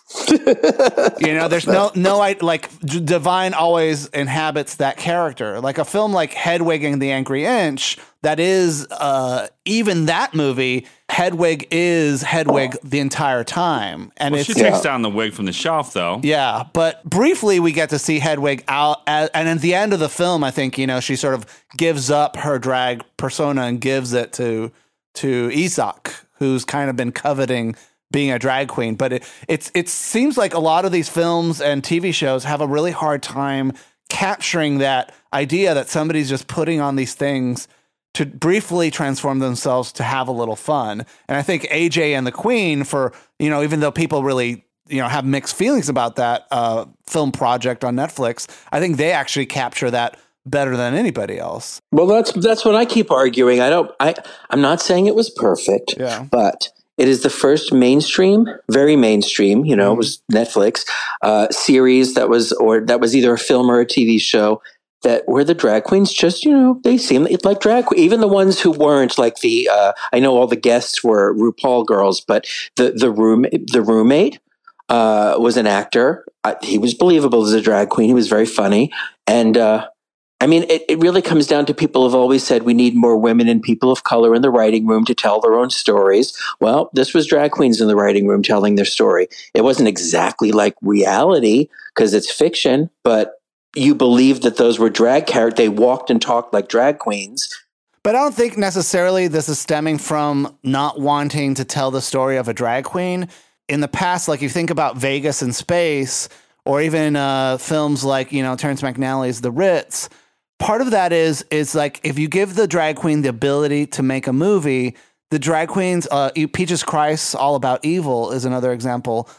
You know, there's no, like Divine always inhabits that character. Like a film like Hedwig and the Angry Inch, that is, even that movie, Hedwig is Hedwig the entire time. And she takes down the wig from the shelf, though. Yeah, but briefly we get to see Hedwig out, and at the end of the film, I think, you know, she sort of gives up her drag persona and gives it to Isak, who's kind of been coveting being a drag queen. But it seems like a lot of these films and TV shows have a really hard time capturing that idea that somebody's just putting on these things to briefly transform themselves to have a little fun. And I think AJ and the Queen, for, you know, even though people really, you know, have mixed feelings about that film project on Netflix, I think they actually capture that better than anybody else. Well, that's what I keep arguing. I'm not saying it was perfect, but it is the first mainstream, very mainstream, you know, it was Netflix series that was either a film or a TV show that where the drag queens just, you know, they seem like drag queens. Even the ones who weren't, like I know all the guests were RuPaul girls, but the roommate was an actor. He was believable as a drag queen. He was very funny. And I mean, it really comes down to people have always said we need more women and people of color in the writing room to tell their own stories. Well, this was drag queens in the writing room telling their story. It wasn't exactly like reality because it's fiction, but you believe that those were drag characters. They walked and talked like drag queens. But I don't think necessarily this is stemming from not wanting to tell the story of a drag queen. In the past, like you think about Vegas in Space, or even films like, you know, Terrence McNally's The Ritz, part of that is like if you give the drag queen the ability to make a movie, the drag queens, Peaches Christ, All About Evil is another example.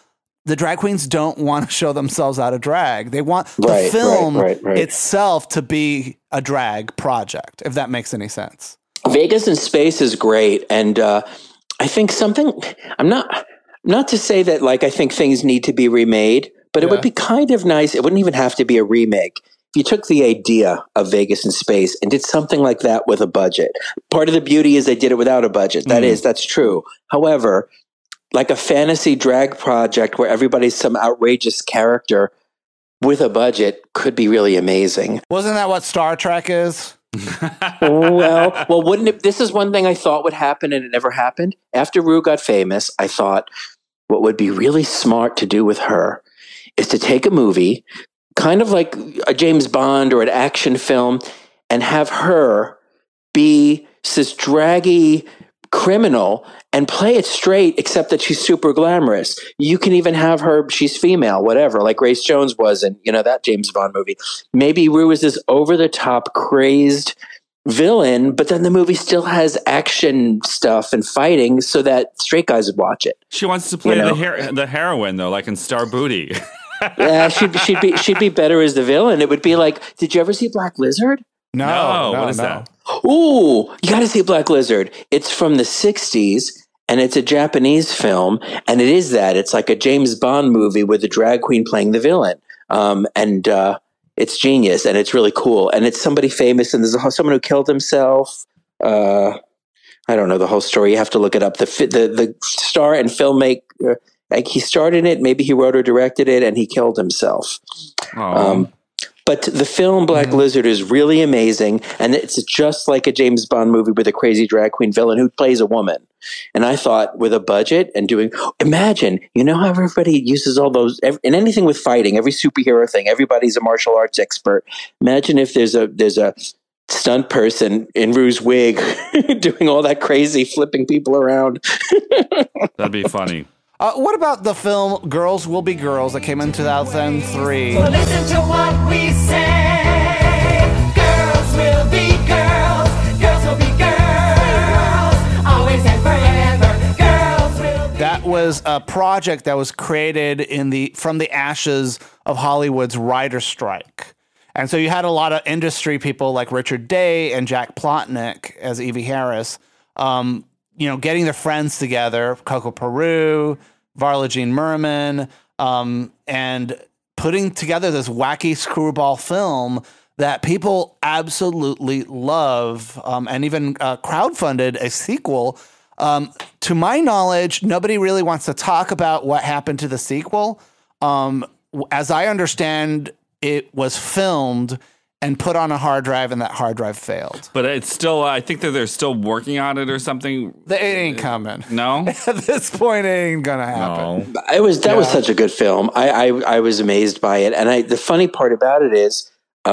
the drag queens don't want to show themselves out of drag. They want the Right, film right. itself to be a drag project, if that makes any sense. Vegas in Space is great. And I think I'm not to say that like I think things need to be remade, but it would be kind of nice. It wouldn't even have to be a remake. If you took the idea of Vegas in Space and did something like that with a budget. Part of the beauty is they did it without a budget. That's true. However, like a fantasy drag project where everybody's some outrageous character with a budget could be really amazing. Wasn't that what Star Trek is? well, wouldn't it? This is one thing I thought would happen and it never happened. After Rue got famous, I thought what would be really smart to do with her is to take a movie, kind of like a James Bond or an action film, and have her be this draggy criminal and play it straight, except that she's super glamorous. You can even have her, she's female, whatever, like Grace Jones was in, that James Bond movie. Maybe Rue is this over-the-top, crazed villain, but then the movie still has action stuff and fighting so that straight guys would watch it. She wants to play the heroine, though, like in Star Booty. Yeah, she'd be better as the villain. It would be like, did you ever see Black Lizard? No, what is that? Ooh, you got to see Black Lizard. It's from the 60s, and it's a Japanese film, and it is that. It's like a James Bond movie with a drag queen playing the villain. And it's genius, and it's really cool. And it's somebody famous, and there's someone who killed himself. I don't know the whole story. You have to look it up. The star and filmmaker, like he starred in it, maybe he wrote or directed it, and he killed himself. But the film Black Lizard is really amazing, and it's just like a James Bond movie with a crazy drag queen villain who plays a woman. And I thought, with a budget and imagine, how everybody uses all those, in anything with fighting, every superhero thing, everybody's a martial arts expert. Imagine if there's a stunt person in Rue's wig doing all that crazy, flipping people around. That'd be funny. What about the film Girls Will Be Girls that came in 2003? So listen to what we say. Girls will be girls. Girls will be girls. Always and forever. Girls will be. That was a project that was created from the ashes of Hollywood's writer's strike. And so you had a lot of industry people like Richard Day and Jack Plotnick as Evie Harris, getting their friends together, Coco Peru, Varla Jean Merman, and putting together this wacky screwball film that people absolutely love, and even crowdfunded a sequel. To my knowledge, nobody really wants to talk about what happened to the sequel. As I understand, it was filmed and put on a hard drive, and that hard drive failed. But it's still, I think that they're still working on it or something. It ain't coming. No? At this point, it ain't gonna happen. No. That was such a good film. I was amazed by it. And the funny part about it is,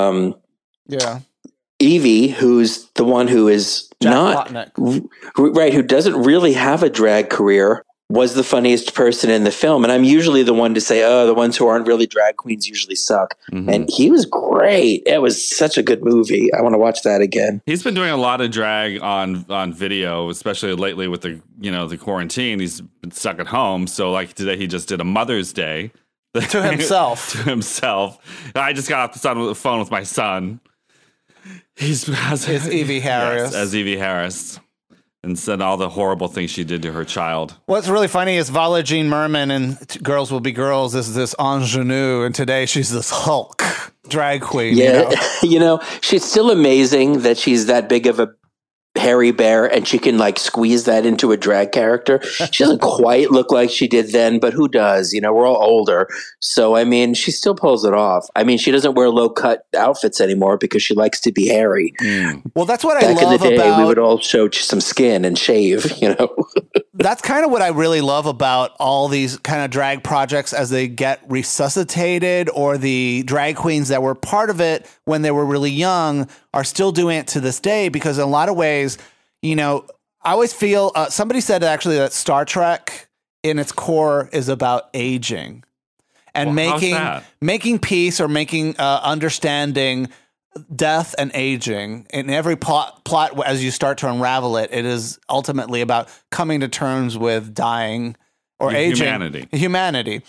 Evie, who's the one who is Jack Plotnick, right, who doesn't really have a drag career, was the funniest person in the film. And I'm usually the one to say, the ones who aren't really drag queens usually suck. Mm-hmm. And he was great. It was such a good movie. I want to watch that again. He's been doing a lot of drag on video, especially lately with the quarantine. He's been stuck at home. So like today he just did a Mother's Day. To himself. I just got off the phone with my son. It's Evie Harris. Yes, as Evie Harris. And said all the horrible things she did to her child. What's really funny is Varla Jean Merman in Girls Will Be Girls is this ingenue, and today she's this Hulk drag queen. Yeah, she's still amazing that she's that big of a hairy bear, and she can like squeeze that into a drag character. She doesn't quite look like she did then, but who does? We're all older. So, I mean, she still pulls it off. I mean, she doesn't wear low-cut outfits anymore because she likes to be hairy. Well, that's what Back I love in the day, about... we would all show some skin and shave, That's kind of what I really love about all these kind of drag projects as they get resuscitated, or the drag queens that were part of it when they were really young are still doing it to this day, because in a lot of ways, I always feel somebody said actually that Star Trek in its core is about aging and making peace, or making understanding death and aging. In every plot, as you start to unravel it, it is ultimately about coming to terms with dying or aging. Humanity.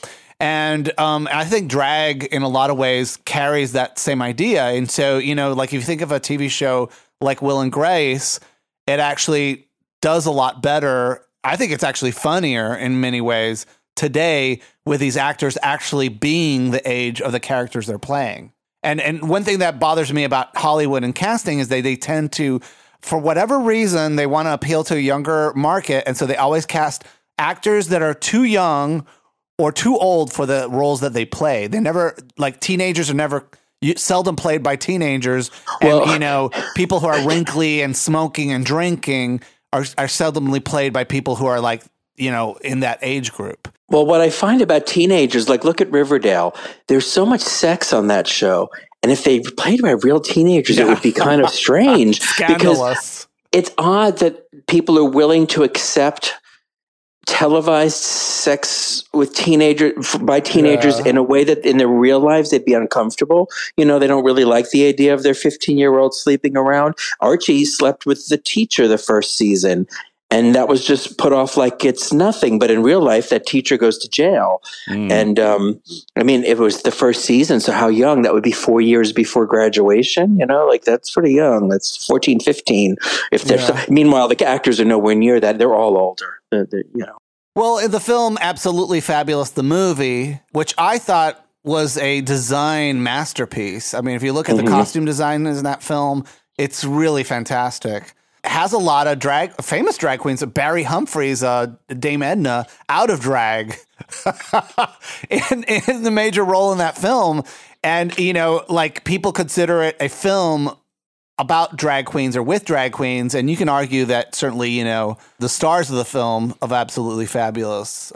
And I think drag in a lot of ways carries that same idea. And so, you know, like if you think of a TV show like Will and Grace, it actually does a lot better. I think it's actually funnier in many ways today with these actors actually being the age of the characters they're playing. And one thing that bothers me about Hollywood and casting is they tend to, for whatever reason, they want to appeal to a younger market. And so they always cast actors that are too young or too old for the roles that they play. They never, like, teenagers are never seldom played by teenagers. And, you know, people who are wrinkly and smoking and drinking are seldomly played by people who are, like, you know, in that age group. Well, what I find about teenagers, like look at Riverdale, there's so much sex on that show. And if they played by real teenagers, it would be kind of strange. Scandalous. Because it's odd that people are willing to accept televised sex with teenagers in a way that in their real lives they'd be uncomfortable. You know, they don't really like the idea of their 15-year-old sleeping around. Archie slept with the teacher the first season. And that was just put off like it's nothing. But in real life, that teacher goes to jail. And I mean, it was the first season. So how young? That would be 4 years before graduation. You know, like that's pretty young. That's 14, 15. If they're meanwhile, the actors are nowhere near that. They're all older. You know. Well, in the film Absolutely Fabulous, the movie, which I thought was a design masterpiece. I mean, if you look at the costume design in that film, it's really fantastic. Has a lot of famous drag queens. Barry Humphries, Dame Edna, out of drag in the major role in that film. And, you know, like people consider it a film about drag queens or with drag queens. And you can argue that certainly, you know, the stars of the film of Absolutely Fabulous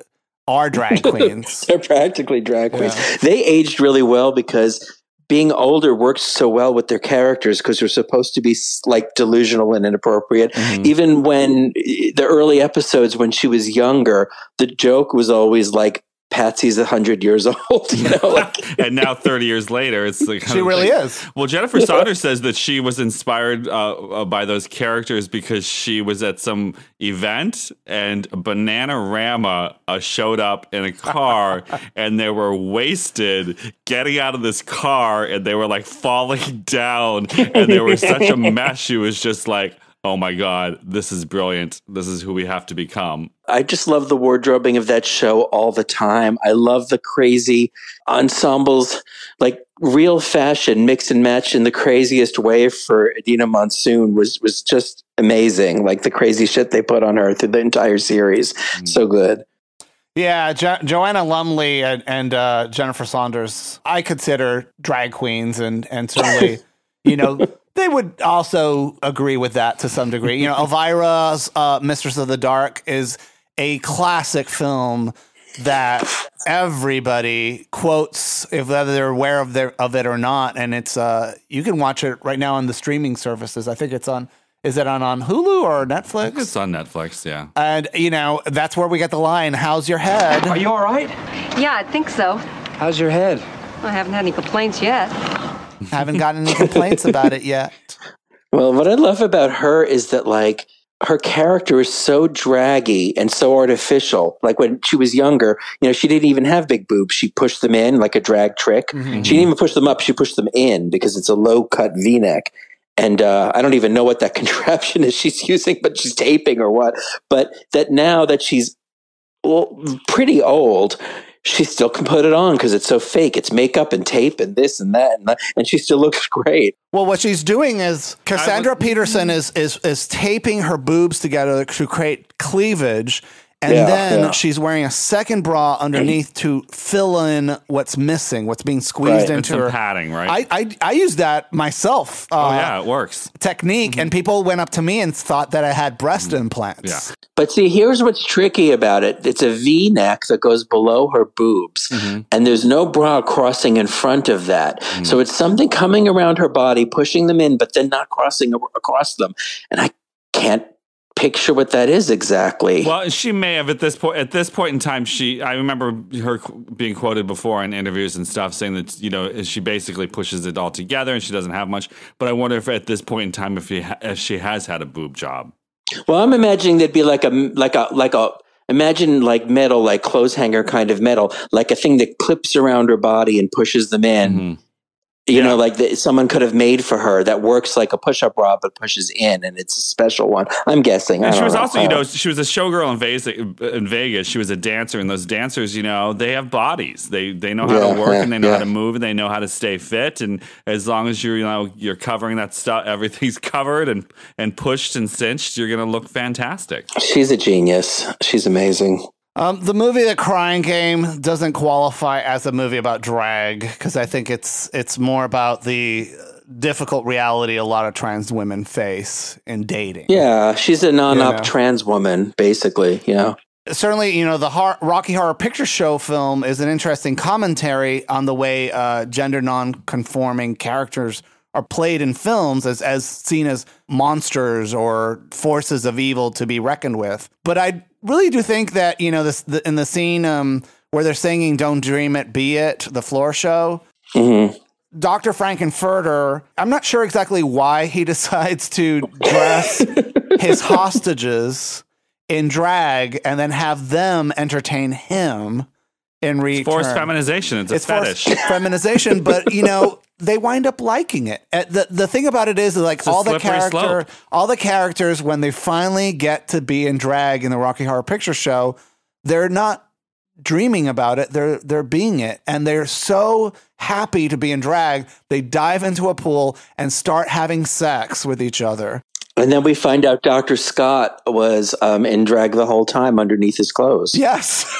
are drag queens. They're practically drag queens. Yeah. They aged really well because being older works so well with their characters because they're supposed to be like delusional and inappropriate. Even when the early episodes, when she was younger, the joke was always like, Patsy's 100 years old, you know, like. And now 30 years later, it's like she really is. Well, Jennifer Saunders says that she was inspired by those characters because she was at some event and Bananarama showed up in a car and they were wasted getting out of this car and they were like falling down and they were such a mess. She was just like, oh my God, this is brilliant. This is who we have to become. I just love the wardrobing of that show all the time. I love the crazy ensembles, like real fashion mix and match in the craziest way for Idina Monsoon was just amazing. Like the crazy shit they put on her through the entire series. So good. Yeah, Joanna Lumley and Jennifer Saunders, I consider drag queens and certainly, you know, they would also agree with that to some degree. You know, Elvira's Mistress of the Dark is a classic film that everybody quotes, if whether they're aware of it or not. And it's you can watch it right now on the streaming services. I think it's on. Is it on Hulu or Netflix? I think it's on Netflix, yeah. And you know that's where we get the line. How's your head? Are you all right? Yeah, I think so. How's your head? I haven't had any complaints yet. Haven't gotten any complaints about it yet. Well, what I love about her is that, like, her character is so draggy and so artificial. Like, when she was younger, you know, she didn't even have big boobs. She pushed them in like a drag trick. She didn't even push them up. She pushed them in because it's a low-cut V-neck. And I don't even know what that contraption is she's using, but she's taping or what. But that now that she's pretty old, she still can put it on because it's so fake. It's makeup and tape and this and that, and she still looks great. Well, what she's doing is Cassandra Peterson is taping her boobs together to create cleavage. And then she's wearing a second bra underneath to fill in what's missing, what's being squeezed into her padding, right? I use that myself. It works. Technique, and people went up to me and thought that I had breast implants. Yeah. But see, here's what's tricky about it. It's a V-neck that goes below her boobs, and there's no bra crossing in front of that. So it's something coming around her body, pushing them in, but then not crossing across them. And I can't picture what that is exactly. Well, she may have at this point in time. I remember her being quoted before in interviews and stuff saying that, you know, she basically pushes it all together and she doesn't have much. But I wonder if at this point in time, if she has had a boob job. Well, I'm imagining there'd be like a imagine like metal, like clothes hanger kind of metal, like a thing that clips around her body and pushes them in. Mm-hmm. You know, like someone could have made for her that works like a push-up bra, but pushes in, and it's a special one. I'm guessing. And she was also, she was a showgirl in Vegas. She was a dancer, and those dancers, they have bodies. They know how to work, and they know how to move, and they know how to stay fit. And as long as you're covering that stuff, everything's covered and pushed and cinched, you're going to look fantastic. She's a genius. She's amazing. The movie The Crying Game doesn't qualify as a movie about drag because I think it's more about the difficult reality a lot of trans women face in dating. Yeah, she's a non-op trans woman, basically. Yeah. Certainly, the Rocky Horror Picture Show film is an interesting commentary on the way gender non-conforming characters are played in films as seen as monsters or forces of evil to be reckoned with. But I really do think that, in the scene where they're singing Don't Dream It, Be It, the floor show, Dr. Frankenfurter, I'm not sure exactly why he decides to dress his hostages in drag and then have them entertain him in return. It's forced feminization. It's a fetish. Forced feminization, but, they wind up liking it. The thing about it is like all the characters, when they finally get to be in drag in the Rocky Horror Picture Show, they're not dreaming about it. They're being it. And they're so happy to be in drag. They dive into a pool and start having sex with each other. And then we find out Dr. Scott was in drag the whole time underneath his clothes. Yes.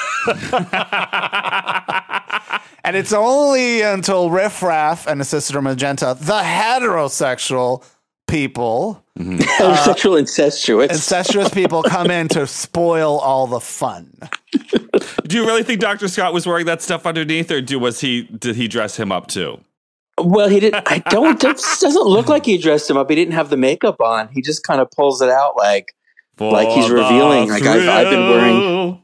And it's only until Riff Raff and his sister Magenta, the heterosexual people, heterosexual incestuous people come in to spoil all the fun. Do you really think Dr. Scott was wearing that stuff underneath, or did he dress him up too? Well, he didn't. It doesn't look like he dressed him up. He didn't have the makeup on. He just kind of pulls it out like he's revealing. Like I've been wearing.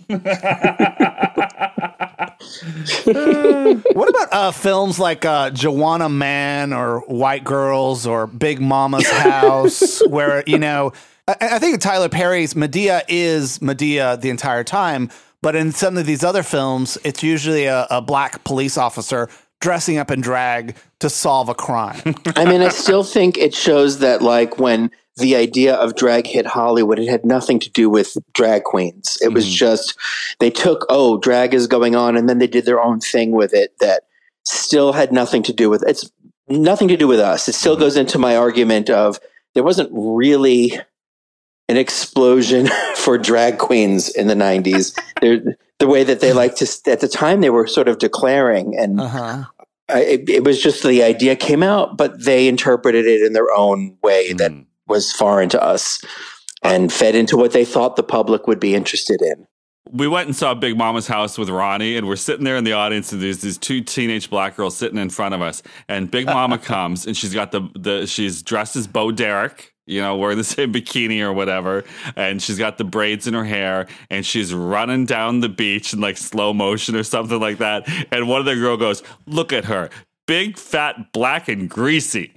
What about films like Joanna Man or White Girls or Big Mama's House, where I think Tyler Perry's Medea is Medea the entire time, but in some of these other films, it's usually a black police officer dressing up in drag to solve a crime. I mean, I still think it shows that like when the idea of drag hit Hollywood, it had nothing to do with drag queens. It was just, they took, drag is going on, and then they did their own thing with it that still had nothing to do with, it's nothing to do with us. It still goes into my argument of there wasn't really an explosion for drag queens in the 90s. The way that they liked to, at the time they were sort of declaring, and it was just the idea came out, but they interpreted it in their own way that was foreign to us and fed into what they thought the public would be interested in. We went and saw Big Mama's House with Ronnie, and we're sitting there in the audience, and there's these two teenage black girls sitting in front of us, and Big Mama comes, and she's got she's dressed as Bo Derek, wearing the same bikini or whatever, and she's got the braids in her hair, and she's running down the beach in like slow motion or something like that, and one of the girl goes, "Look at her, big, fat, black, and greasy."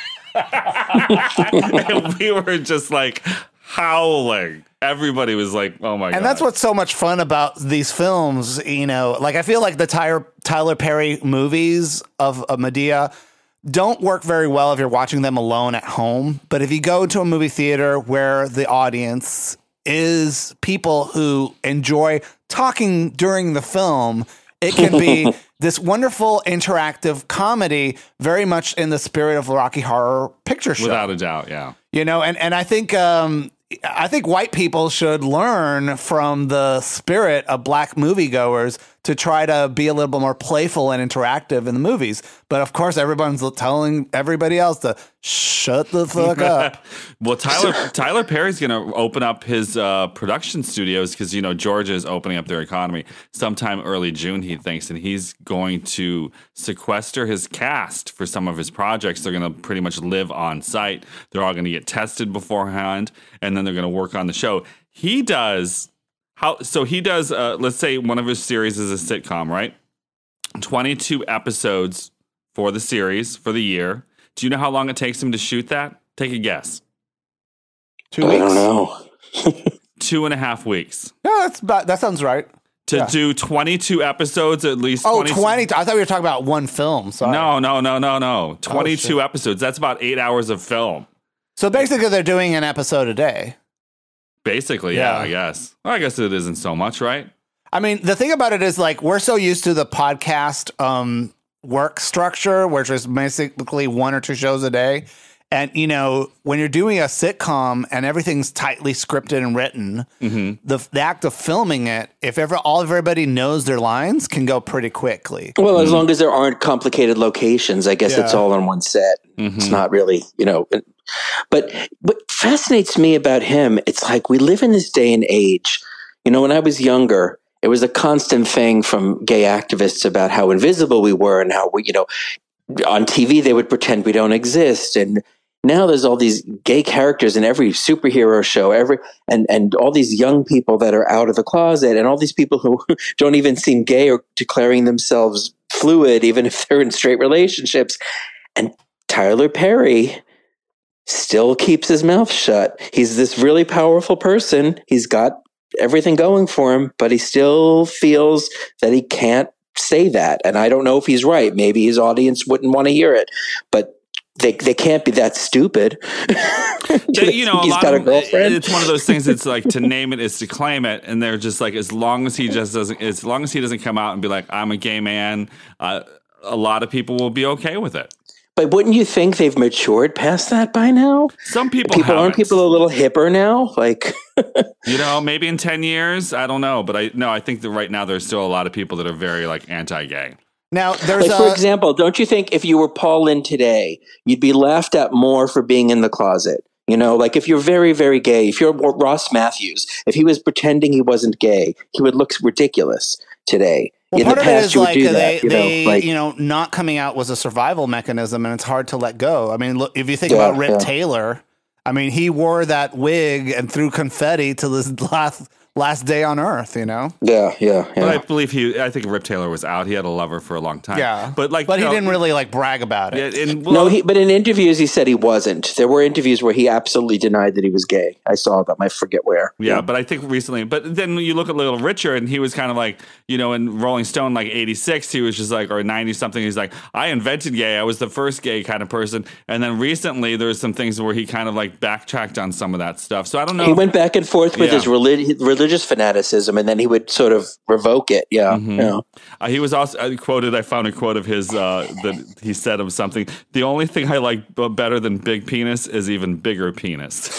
And we were just like howling. Everybody was like, "Oh my God." And that's what's so much fun about these films, like I feel like the Tyler Perry movies of Medea don't work very well if you're watching them alone at home. But if you go to a movie theater where the audience is people who enjoy talking during the film, it can be this wonderful interactive comedy, very much in the spirit of Rocky Horror Picture Show. Without a doubt, yeah. And I think white people should learn from the spirit of black moviegoers to try to be a little bit more playful and interactive in the movies. But of course, everyone's telling everybody else to shut the fuck up. Well, Tyler Perry's going to open up his production studios because, Georgia is opening up their economy sometime early June, he thinks, and he's going to sequester his cast for some of his projects. They're going to pretty much live on site. They're all going to get tested beforehand, and then they're going to work on the show. He does, let's say one of his series is a sitcom, right? 22 episodes for the series for the year. Do you know how long it takes him to shoot that? Take a guess. 2 weeks? I don't know. 2.5 weeks. Yeah, that sounds right. To do 22 episodes, at least. Oh, 20. I thought we were talking about one film. Sorry. No. 22 episodes. That's about 8 hours of film. So basically, they're doing an episode a day. Basically, yeah, I guess. Well, I guess it isn't so much, right? I mean, the thing about it is, like, we're so used to the podcast work structure, which is basically 1 or 2 shows a day. And, you know, when you're doing a sitcom and everything's tightly scripted and written, the act of filming it, if everybody knows their lines, can go pretty quickly. Well, as long as there aren't complicated locations, I guess it's all on one set. It's not really, you know. But what fascinates me about him, it's like we live in this day and age. You know, when I was younger, it was a constant thing from gay activists about how invisible we were and how we, you know, on TV they would pretend we don't exist. And now there's all these gay characters in every superhero show, and all these young people that are out of the closet, and all these people who don't even seem gay or declaring themselves fluid, even if they're in straight relationships. And Tyler Perry still keeps his mouth shut. He's this really powerful person. He's got everything going for him, but he still feels that he can't say that. And I don't know if he's right. Maybe his audience wouldn't want to hear it, but they can't be that stupid. You know, he's got a girlfriend. It's one of those things. It's like to name it is to claim it, and they're just like, as long as he doesn't come out and be like, I'm a gay man, a lot of people will be okay with it. But wouldn't you think they've matured past that by now? Some people aren't people a little hipper now? Like, you know, maybe in 10 years, I don't know, but I think that right now there's still a lot of people that are very like anti-gay. Now, there's for example, don't you think if you were Paul Lynde today, you'd be laughed at more for being in the closet? You know, like if you're very, very gay, if you're Ross Matthews, if he was pretending he wasn't gay, he would look ridiculous today. Well, in part the of it past, is you would like do that, you know, not coming out was a survival mechanism, and it's hard to let go. I mean, look, if you think about Rip Taylor, I mean, he wore that wig and threw confetti till his last day on Earth, you know? Yeah. But I think Rip Taylor was out. He had a lover for a long time. Yeah. But he didn't really like brag about it. Yeah, but in interviews he said he wasn't. There were interviews where he absolutely denied that he was gay. I saw them. I forget where. Yeah, but I think recently, but then you look at Little Richard and he was kind of like, you know, in Rolling Stone, like 86, he was just like, or 90 something. He's like, I invented gay. I was the first gay kind of person. And then recently there's some things where he kind of like backtracked on some of that stuff. So I don't know. He went back and forth with his religious fanaticism, and then he would sort of revoke it. Yeah. He was also I found a quote of his that he said of something. The only thing I like better than big penis is even bigger penis.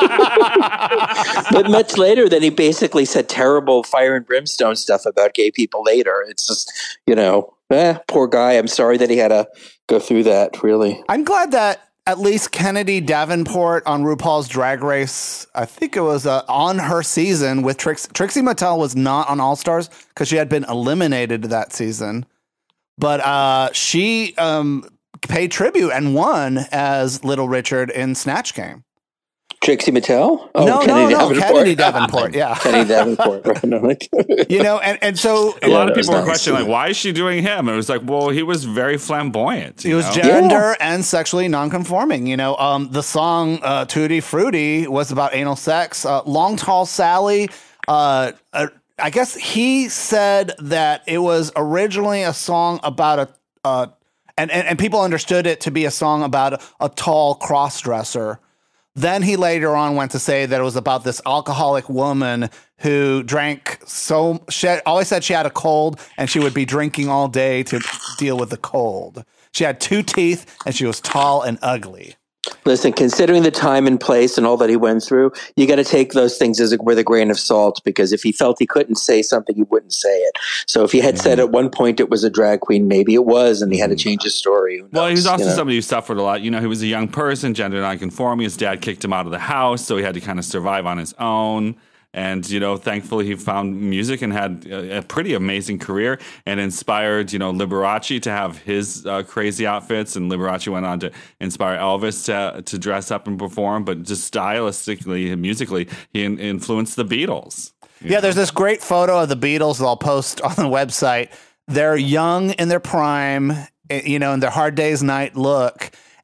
But much later, then he basically said terrible fire and brimstone stuff about gay people later. It's just, you know, poor guy. I'm sorry that he had to go through that, really. I'm glad that at least Kennedy Davenport on RuPaul's Drag Race, I think it was on her season with Trixie Mattel was not on All Stars because she had been eliminated that season. But she paid tribute and won as Little Richard in Snatch Game. Trixie Mattel? Oh, no, Kennedy Davenport. Yeah, Kennedy Davenport. You know, and so a lot of people were questioning, like, why is she doing him? And it was like, well, he was very flamboyant. He was gender and sexually nonconforming. You know, the song "Tutti Frutti" was about anal sex. "Long Tall Sally." I guess he said that it was originally a song about and people understood it to be a song about a tall cross-dresser. Then he later on went to say that it was about this alcoholic woman who drank she always said she had a cold and she would be drinking all day to deal with the cold. She had 2 teeth and she was tall and ugly. Listen, considering the time and place and all that he went through, you got to take those things with a grain of salt, because if he felt he couldn't say something, he wouldn't say it. So if he had said at one point it was a drag queen, maybe it was, and he had to change his story. Well, he was also somebody who suffered a lot. You know, he was a young person, gender nonconforming. His dad kicked him out of the house, so he had to kind of survive on his own. And, you know, thankfully he found music and had a pretty amazing career and inspired, you know, Liberace to have his crazy outfits. And Liberace went on to inspire Elvis to dress up and perform. But just stylistically and musically, he influenced the Beatles. Yeah, there's this great photo of the Beatles that I'll post on the website. They're young in their prime, you know, in their Hard Day's Night look.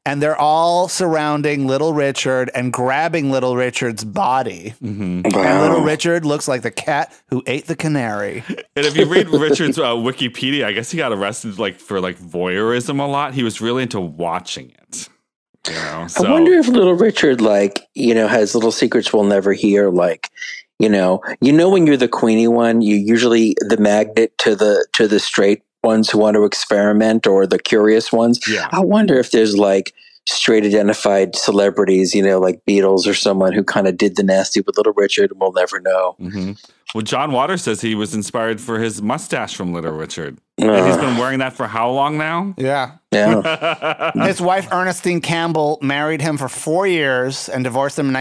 and they're all surrounding Little Richard and grabbing Little Richard's body. Mm-hmm. And Little Richard looks like the cat who ate the canary. And if you read Richard's Wikipedia, I guess he got arrested for voyeurism a lot. He was really into watching it. You know, so. I wonder if Little Richard, has little secrets we'll never hear. When you're the queenie one, you usually the magnet to the straight ones who want to experiment or the curious ones. Yeah. I wonder if there's straight identified celebrities, like Beatles or someone who kind of did the nasty with Little Richard, and we'll never know. Mm-hmm. Well, John Waters says he was inspired for his mustache from Little Richard. And he's been wearing that for how long now? Yeah. Yeah. His wife, Ernestine Campbell, married him for 4 years and divorced him in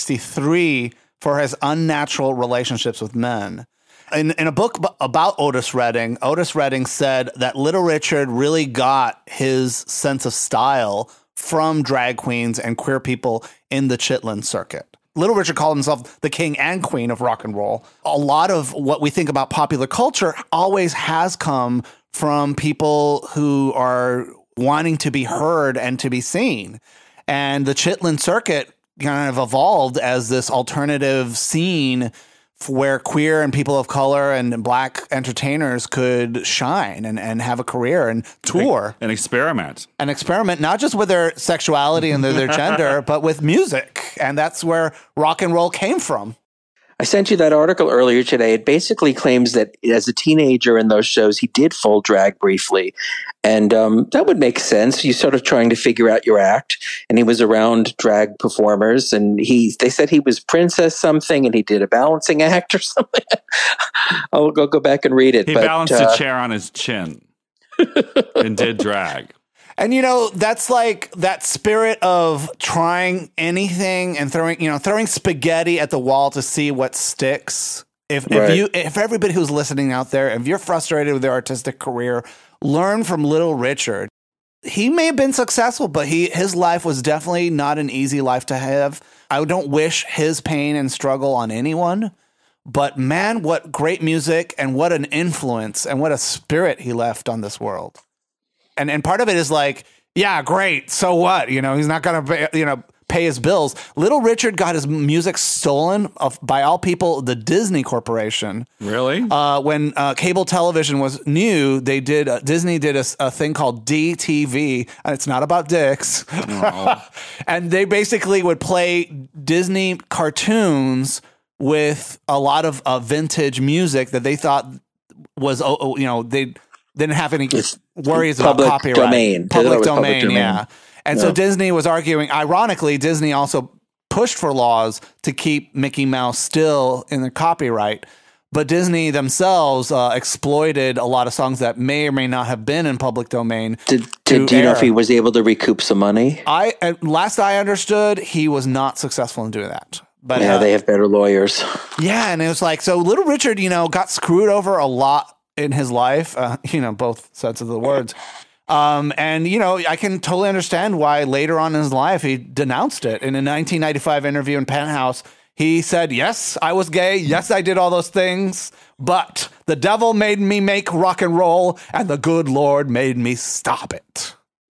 1963 for his unnatural relationships with men. In a book about Otis Redding said that Little Richard really got his sense of style from drag queens and queer people in the Chitlin circuit. Little Richard called himself the king and queen of rock and roll. A lot of what we think about popular culture always has come from people who are wanting to be heard and to be seen. And the Chitlin circuit kind of evolved as this alternative scene where queer and people of color and black entertainers could shine and have a career and tour. And experiment. And experiment, not just with their sexuality and their gender, but with music. And that's where rock and roll came from. I sent you that article earlier today. It basically claims that as a teenager in those shows, he did full drag briefly. And that would make sense. You're sort of trying to figure out your act. And he was around drag performers. And they said he was princess something and he did a balancing act or something. I'll go back and read it. He balanced a chair on his chin and did drag. And, that's like that spirit of trying anything and throwing spaghetti at the wall to see what sticks. If everybody who's listening out there, if you're frustrated with their artistic career, learn from Little Richard. He may have been successful, but his life was definitely not an easy life to have. I don't wish his pain and struggle on anyone. But man, what great music and what an influence and what a spirit he left on this world. And part of it is yeah, great. So what? He's not going to, pay his bills. Little Richard got his music stolen by all people, the Disney Corporation. Really? When cable television was new, Disney did a thing called DTV, and it's not about dicks. Oh. And they basically would play Disney cartoons with a lot of vintage music that they thought was, they didn't have any worries about copyright. Public domain, yeah. And so Disney was arguing, ironically, Disney also pushed for laws to keep Mickey Mouse still in the copyright. But Disney themselves exploited a lot of songs that may or may not have been in public domain. Do you know if he was able to recoup some money? Last I understood, he was not successful in doing that. But yeah, they have better lawyers. Yeah, and it was so Little Richard, got screwed over a lot in his life, both sets of the words. And, I can totally understand why later on in his life he denounced it. In a 1995 interview in Penthouse, he said, yes, I was gay. Yes, I did all those things. But the devil made me make rock and roll and the good Lord made me stop it.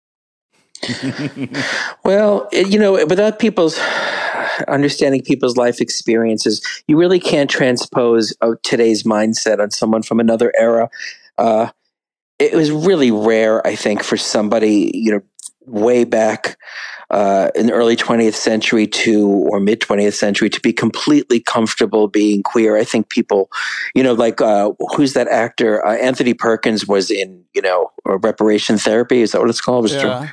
Well, without people's understanding people's life experiences, you really can't transpose today's mindset on someone from another era. It was really rare, I think, for somebody, way back in the early 20th century or mid 20th century to be completely comfortable being queer. I think people, who's that actor? Anthony Perkins was in, reparation therapy. Is that what it's called? Yeah.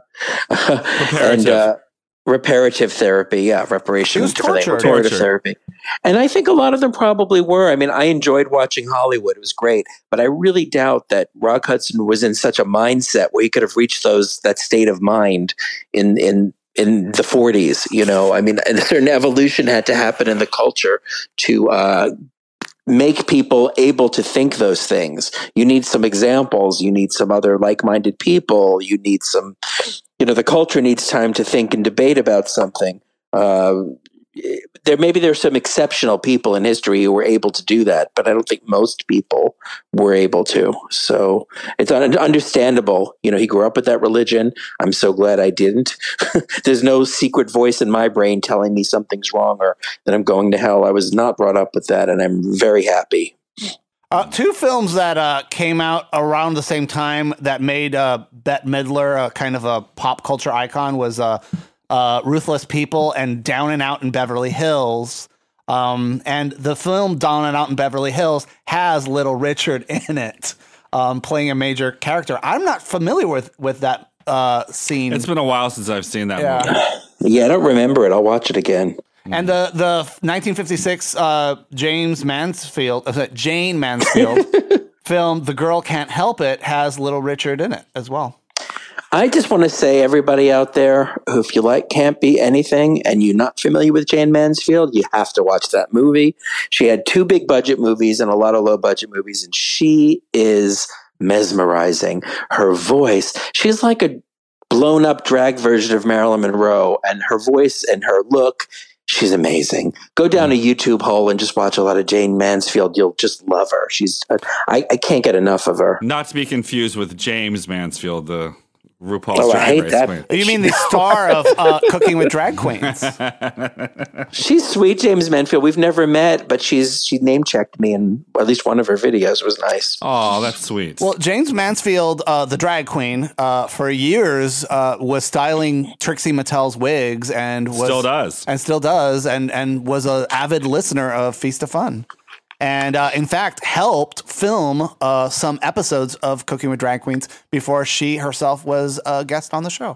And reparative therapy, reparation. Reparative therapy. And I think a lot of them probably were. I mean, I enjoyed watching Hollywood. It was great. But I really doubt that Rock Hudson was in such a mindset where he could have reached that state of mind in the 40s. I mean, a certain evolution had to happen in the culture to make people able to think those things. You need some examples. You need some other like-minded people. You need some, the culture needs time to think and debate about something. there's some exceptional people in history who were able to do that, but I don't think most people were able to. So it's understandable. You know, he grew up with that religion. I'm so glad I didn't. There's no secret voice in my brain telling me something's wrong or that I'm going to hell. I was not brought up with that, and I'm very happy. Two films that came out around the same time that made Bette Midler kind of a pop culture icon was Ruthless People and Down and Out in Beverly Hills. And the film Down and Out in Beverly Hills has Little Richard in it, playing a major character. I'm not familiar with that scene. It's been a while since I've seen that movie. Yeah, I don't remember it. I'll watch it again. And the 1956 Jane Mansfield film The Girl Can't Help It has Little Richard in it as well. I just want to say, everybody out there, who if you like Can't Be Anything and you're not familiar with Jane Mansfield, you have to watch that movie. She had 2 big budget movies and a lot of low budget movies, and she is mesmerizing. Her voice, she's like a blown up drag version of Marilyn Monroe, and her voice and her look, she's amazing. Go down a YouTube hole and just watch a lot of Jane Mansfield. You'll just love her. I can't get enough of her. Not to be confused with James Mansfield, the RuPaul's I Drag hate Race that. queen. You mean the star of Cooking with Drag Queens? She's sweet, James Mansfield. We've never met, but she name checked me in at least one of her videos. It was nice. Oh, that's sweet. Well, James Mansfield, the drag queen, for years was styling Trixie Mattel's wigs and Still does, and was an avid listener of Feast of Fun. And in fact, helped film some episodes of Cooking with Drag Queens before she herself was a guest on the show.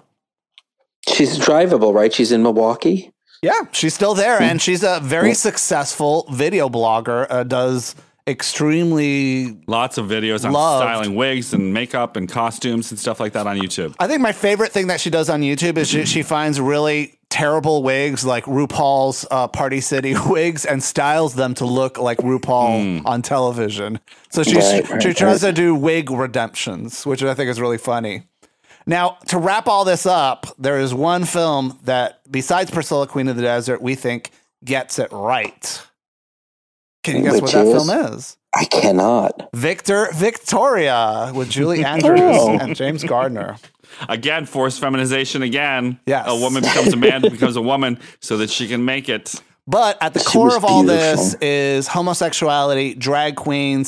She's drivable, right? She's in Milwaukee. Yeah, she's still there, and she's a very successful video blogger. Does extremely lots of videos on styling wigs and makeup and costumes and stuff like that on YouTube. I think my favorite thing that she does on YouTube is she finds really terrible wigs like RuPaul's Party City wigs and styles them to look like RuPaul on television. So she tries to do wig redemptions, which I think is really funny. Now, to wrap all this up, there is one film that, besides Priscilla, Queen of the Desert, we think gets it right. Can you guess what that film is? I cannot. Victor Victoria with Julie Andrews and James Gardner. Again, forced feminization again. Yes. A woman becomes a man, becomes a woman so that she can make it. But at the core of all this is homosexuality, drag queens,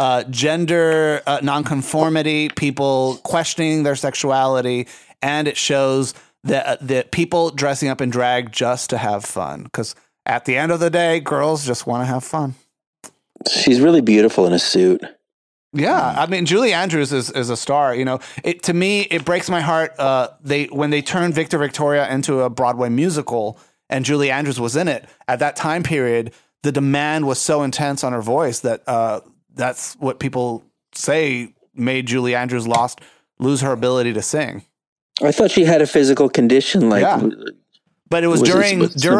gender nonconformity, people questioning their sexuality, and it shows that people dressing up in drag just to have fun. Because at the end of the day, girls just want to have fun. She's really beautiful in a suit. Yeah, I mean, Julie Andrews is a star. You know, to me, it breaks my heart. When they turned Victor Victoria into a Broadway musical, and Julie Andrews was in it at that time period, the demand was so intense on her voice that that's what people say made Julie Andrews lose her ability to sing. I thought she had a physical condition, but it was during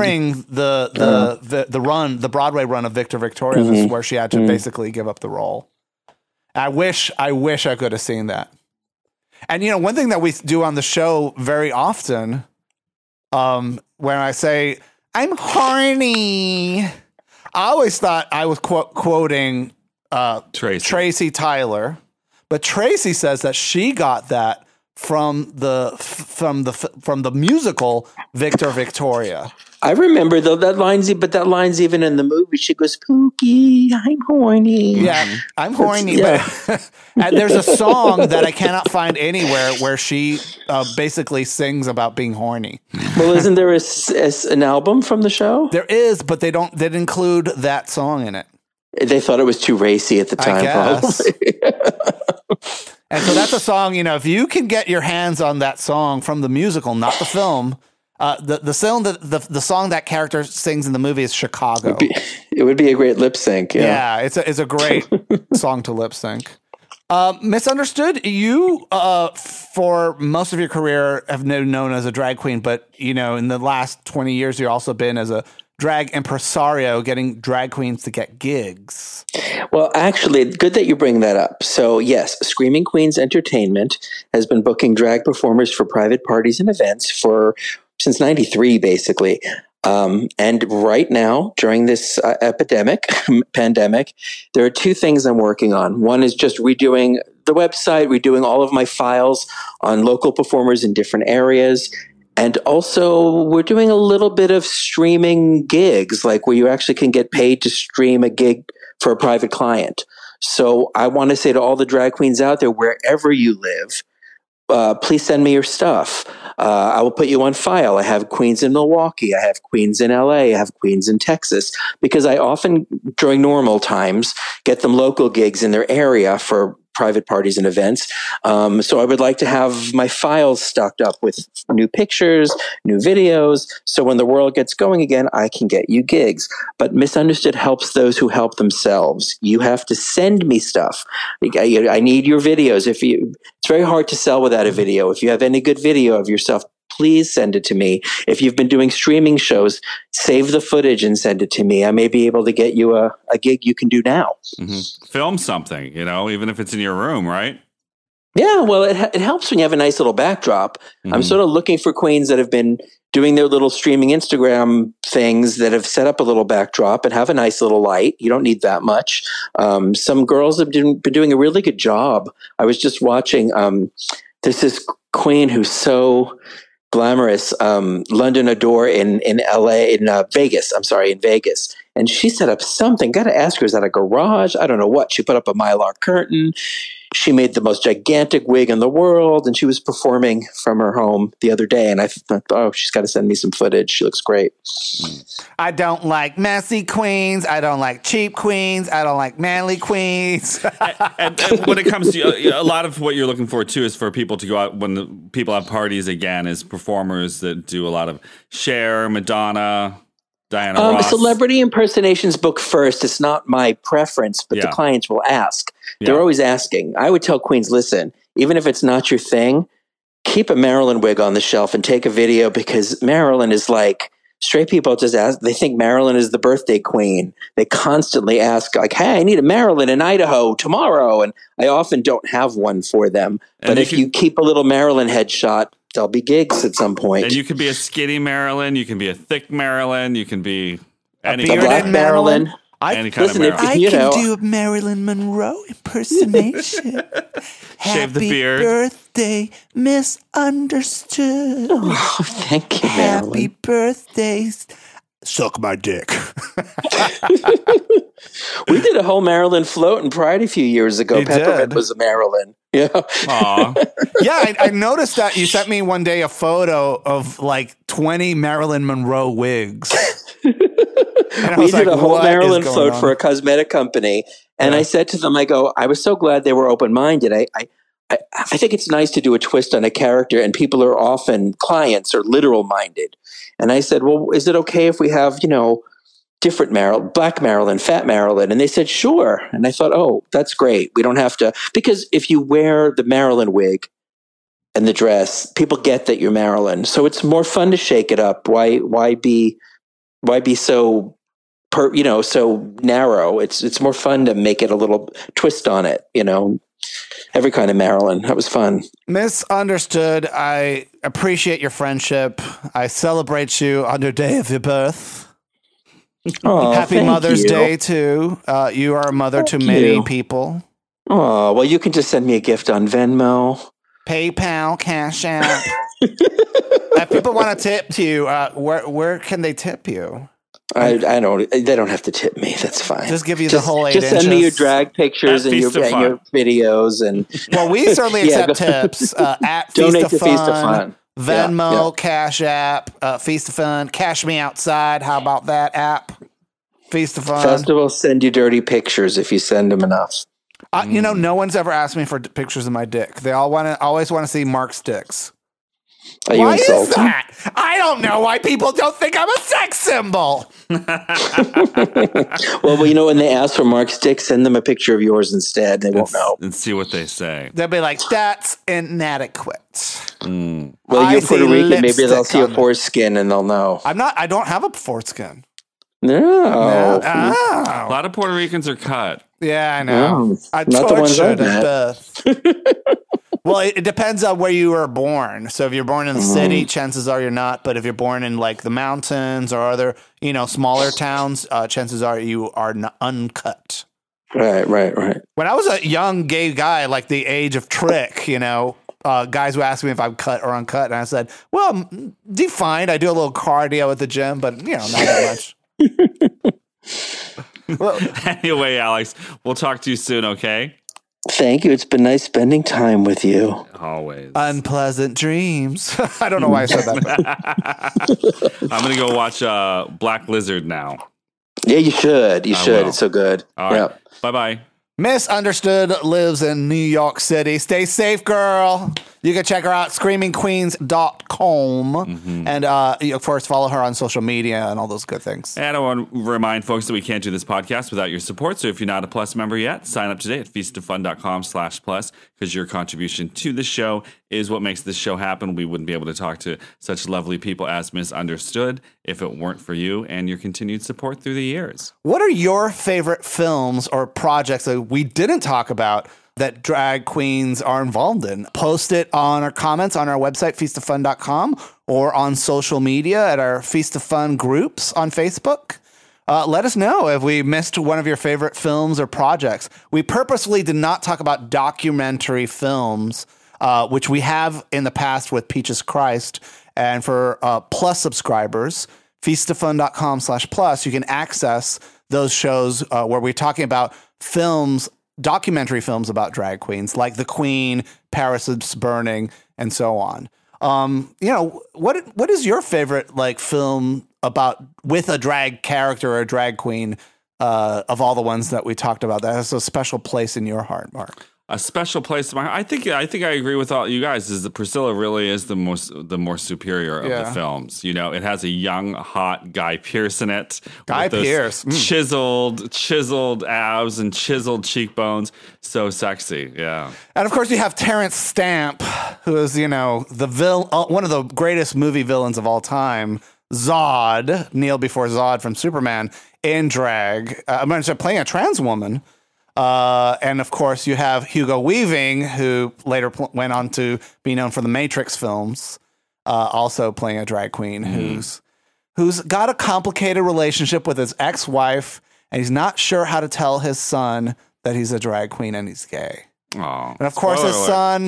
the Broadway run of Victor Victoria where she had to basically give up the role. I wish I could have seen that. And you know, one thing that we do on the show very often, when I say I'm horny, I always thought I was quoting Tracy Tyler, but Tracy says that she got that from the musical Victor Victoria. I remember though that line's even in the movie. She goes, "Pookie, I'm horny." Yeah, I'm horny. But and there's a song that I cannot find anywhere where she basically sings about being horny. Well, isn't there an album from the show? There is, but they didn't include that song in it. They thought it was too racy at the time, probably. And so that's a song, you know, if you can get your hands on that song from the musical, not the film, the song that character sings in the movie is Chicago. It would be a great lip sync. Yeah, it's a great song to lip sync. Misunderstood. You, for most of your career, have been known as a drag queen, but you know, in the last 20 years, you've also been as a drag impresario, getting drag queens to get gigs. Well, actually, good that you bring that up. So yes, Screaming Queens Entertainment has been booking drag performers for private parties and events since '93, basically. And right now, during this pandemic, there are two things I'm working on. One is just redoing the website, redoing all of my files on local performers in different areas. And also, we're doing a little bit of streaming gigs, like where you actually can get paid to stream a gig for a private client. So I want to say to all the drag queens out there, wherever you live, please send me your stuff. I will put you on file. I have queens in Milwaukee. I have queens in LA. I have queens in Texas, because I often, during normal times, get them local gigs in their area for private parties and events. So I would like to have my files stocked up with new pictures, new videos. So when the world gets going again, I can get you gigs. But Misunderstood helps those who help themselves. You have to send me stuff. I need your videos. It's very hard to sell without a video. If you have any good video of yourself, please send it to me. If you've been doing streaming shows, save the footage and send it to me. I may be able to get you a gig you can do now. Mm-hmm. Film something, even if it's in your room, right? Yeah, well, it helps when you have a nice little backdrop. Mm-hmm. I'm sort of looking for queens that have been doing their little streaming Instagram things that have set up a little backdrop and have a nice little light. You don't need that much. Some girls have been doing a really good job. I was just watching, there's this queen who's so glamorous, London Adore in LA, in Vegas. And she set up something. Got to ask her, is that a garage? I don't know what. She put up a Mylar curtain. She made the most gigantic wig in the world, and she was performing from her home the other day. And I thought, oh, she's got to send me some footage. She looks great. I don't like messy queens. I don't like cheap queens. I don't like manly queens. and when it comes to a lot of what you're looking for too is for people to go out when the people have parties again, is performers that do a lot of Cher, Madonna, Diana Ross. Celebrity impersonations book first. It's not my preference, but the clients will ask. They're always asking. I would tell queens, listen, even if it's not your thing, keep a Marilyn wig on the shelf and take a video, because Marilyn is like, straight people just ask, they think Marilyn is the birthday queen. They constantly ask, like, hey, I need a Marilyn in Idaho tomorrow. And I often don't have one for them. But if you keep a little Marilyn headshot, there'll be gigs at some point. And you can be a skinny Marilyn, you can be a thick Marilyn, you can be any a black Marilyn. Any kind of Marilyn. I can do a Marilyn Monroe impersonation. Shave the beard. Happy birthday, Misunderstood. Oh, thank you, Marilyn. Happy birthday. Suck my dick. We did a whole Marilyn float in Pride a few years ago. You Peppermint did? was a Marilyn. Yeah. Aww. Yeah, I noticed that you sent me one day a photo of like 20 Marilyn Monroe wigs. We did a whole Marilyn float for a cosmetic company. And I said to them, I was so glad they were open-minded. I think it's nice to do a twist on a character, and people are often, clients are literal-minded. And I said, well, is it okay if we have, different Marilyn, black Marilyn, fat Marilyn? And they said, sure. And I thought, oh, that's great. We don't have to, because if you wear the Marilyn wig and the dress, people get that you're Marilyn. So it's more fun to shake it up. Why be so, so narrow? It's more fun to make it a little twist on it, every kind of Marilyn. That was fun. Misunderstood. I appreciate your friendship. I celebrate you on your day of your birth. Oh, Happy Mother's Day, too. You are a mother to many people. Oh, well, you can just send me a gift on Venmo. PayPal, Cash App. If people want to tip you, where can they tip you? I don't. They don't have to tip me. That's fine. Just give you the whole 8 inches. Just send me your drag pictures and your videos. And well, we certainly accept tips at Donate Feast of to Feast of Fun. Venmo, Cash App, Feast of Fun, Cash Me Outside. How about that app? Feast of Fun. Festival send you dirty pictures if you send them enough. No one's ever asked me for pictures of my dick. They always want to see Mark's dicks. Are you insulted? Is that? I don't know why people don't think I'm a sex symbol. Well, when they ask for Mark's dick, send them a picture of yours instead. They won't know. And see what they say. They'll be like, that's inadequate. Well, you're Puerto Rican. Maybe they'll see a foreskin and they'll know. I don't have a foreskin. No. A lot of Puerto Ricans are cut. Yeah, I know. No, not the ones I met. Well, it depends on where you were born. So if you're born in the city, chances are you're not. But if you're born in like the mountains or other, smaller towns, chances are you are uncut. Right. When I was a young gay guy, like the age of Trick, guys would ask me if I'm cut or uncut. And I said, well, defined. I do a little cardio at the gym, but, not that much. Well, anyway, Alex, we'll talk to you soon, okay? Thank you. It's been nice spending time with you. Always. Unpleasant dreams. I don't know why I said that. I'm going to go watch Black Lizard now. Yeah, you should. You should. It's so good. All right. Yep. Bye-bye. Misunderstood lives in New York City. Stay safe, girl. You can check her out, screamingqueens.com. And, of course, follow her on social media and all those good things. And I want to remind folks that we can't do this podcast without your support. So if you're not a Plus member yet, sign up today at feastoffun.com/plus, because your contribution to the show is what makes this show happen. We wouldn't be able to talk to such lovely people as Misunderstood if it weren't for you and your continued support through the years. What are your favorite films or projects that we didn't talk about that drag queens are involved in? Post it on our comments on our website, feastoffun.com, or on social media at our Feast of Fun groups on Facebook. Let us know if we missed one of your favorite films or projects. We purposely did not talk about documentary films, which we have in the past with Peaches Christ. And for Plus subscribers, feastoffun.com/plus, you can access those shows where we're talking about films, documentary films about drag queens, like The Queen, Paris is Burning, and so on. What is your favorite film about with a drag character or a drag queen of all the ones that we talked about that has a special place in your heart, Mark? A special place in my heart. I think I agree with all you guys. Is that Priscilla really is the more superior of the films. It has a young, hot Guy Pearce in it. Guy Pearce, chiseled abs and chiseled cheekbones. So sexy, yeah. And of course, you have Terrence Stamp, who is the one of the greatest movie villains of all time. Zod, Kneel Before Zod from Superman, in drag. Playing a trans woman. And of course, you have Hugo Weaving, who later went on to be known for the Matrix films, also playing a drag queen who's got a complicated relationship with his ex-wife, and he's not sure how to tell his son that he's a drag queen and he's gay. Oh, and of course, his son.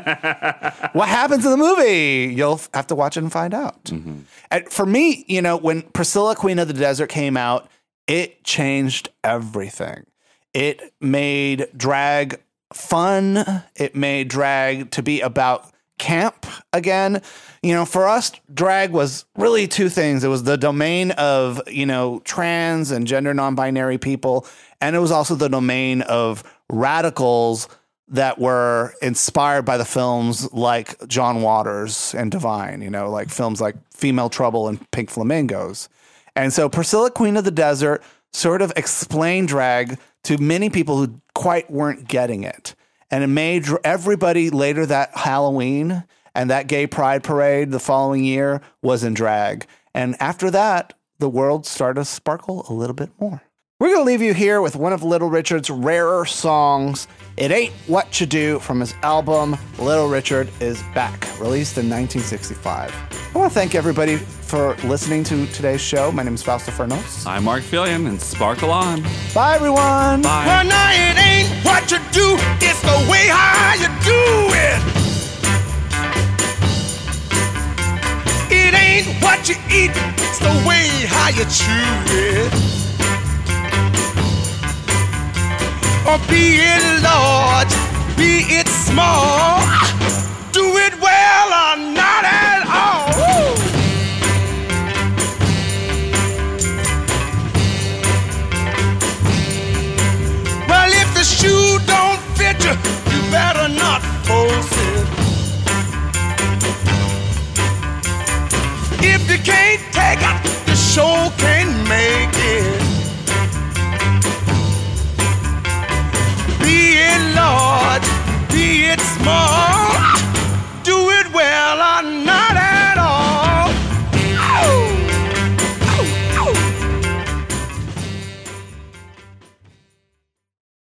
What happens in the movie? You'll have to watch it and find out. Mm-hmm. And for me, when Priscilla, Queen of the Desert came out, it changed everything. It made drag fun. It made drag to be about camp again. For us, drag was really two things. It was the domain of, trans and gender non-binary people. And it was also the domain of radicals that were inspired by the films like John Waters and Divine, like films like Female Trouble and Pink Flamingos. And so Priscilla, Queen of the Desert sort of explained drag to many people who quite weren't getting it. And it made everybody later that Halloween and that gay pride parade the following year was in drag. And after that, the world started to sparkle a little bit more. We're going to leave you here with one of Little Richard's rarer songs, It Ain't What You Do, from his album Little Richard Is Back, released in 1965. I want to thank everybody for listening to today's show. My name is Fausto Fernos. I'm Mark Fillion, and sparkle on. Bye, everyone. Bye. Well, now it ain't what you do, it's the way how you do it. It ain't what you eat, it's the way how you chew it. Or be it large, be it small, do it well or not at all. Woo! Well, if the shoe don't fit you, you better not force it. If you can't take it, you sure can't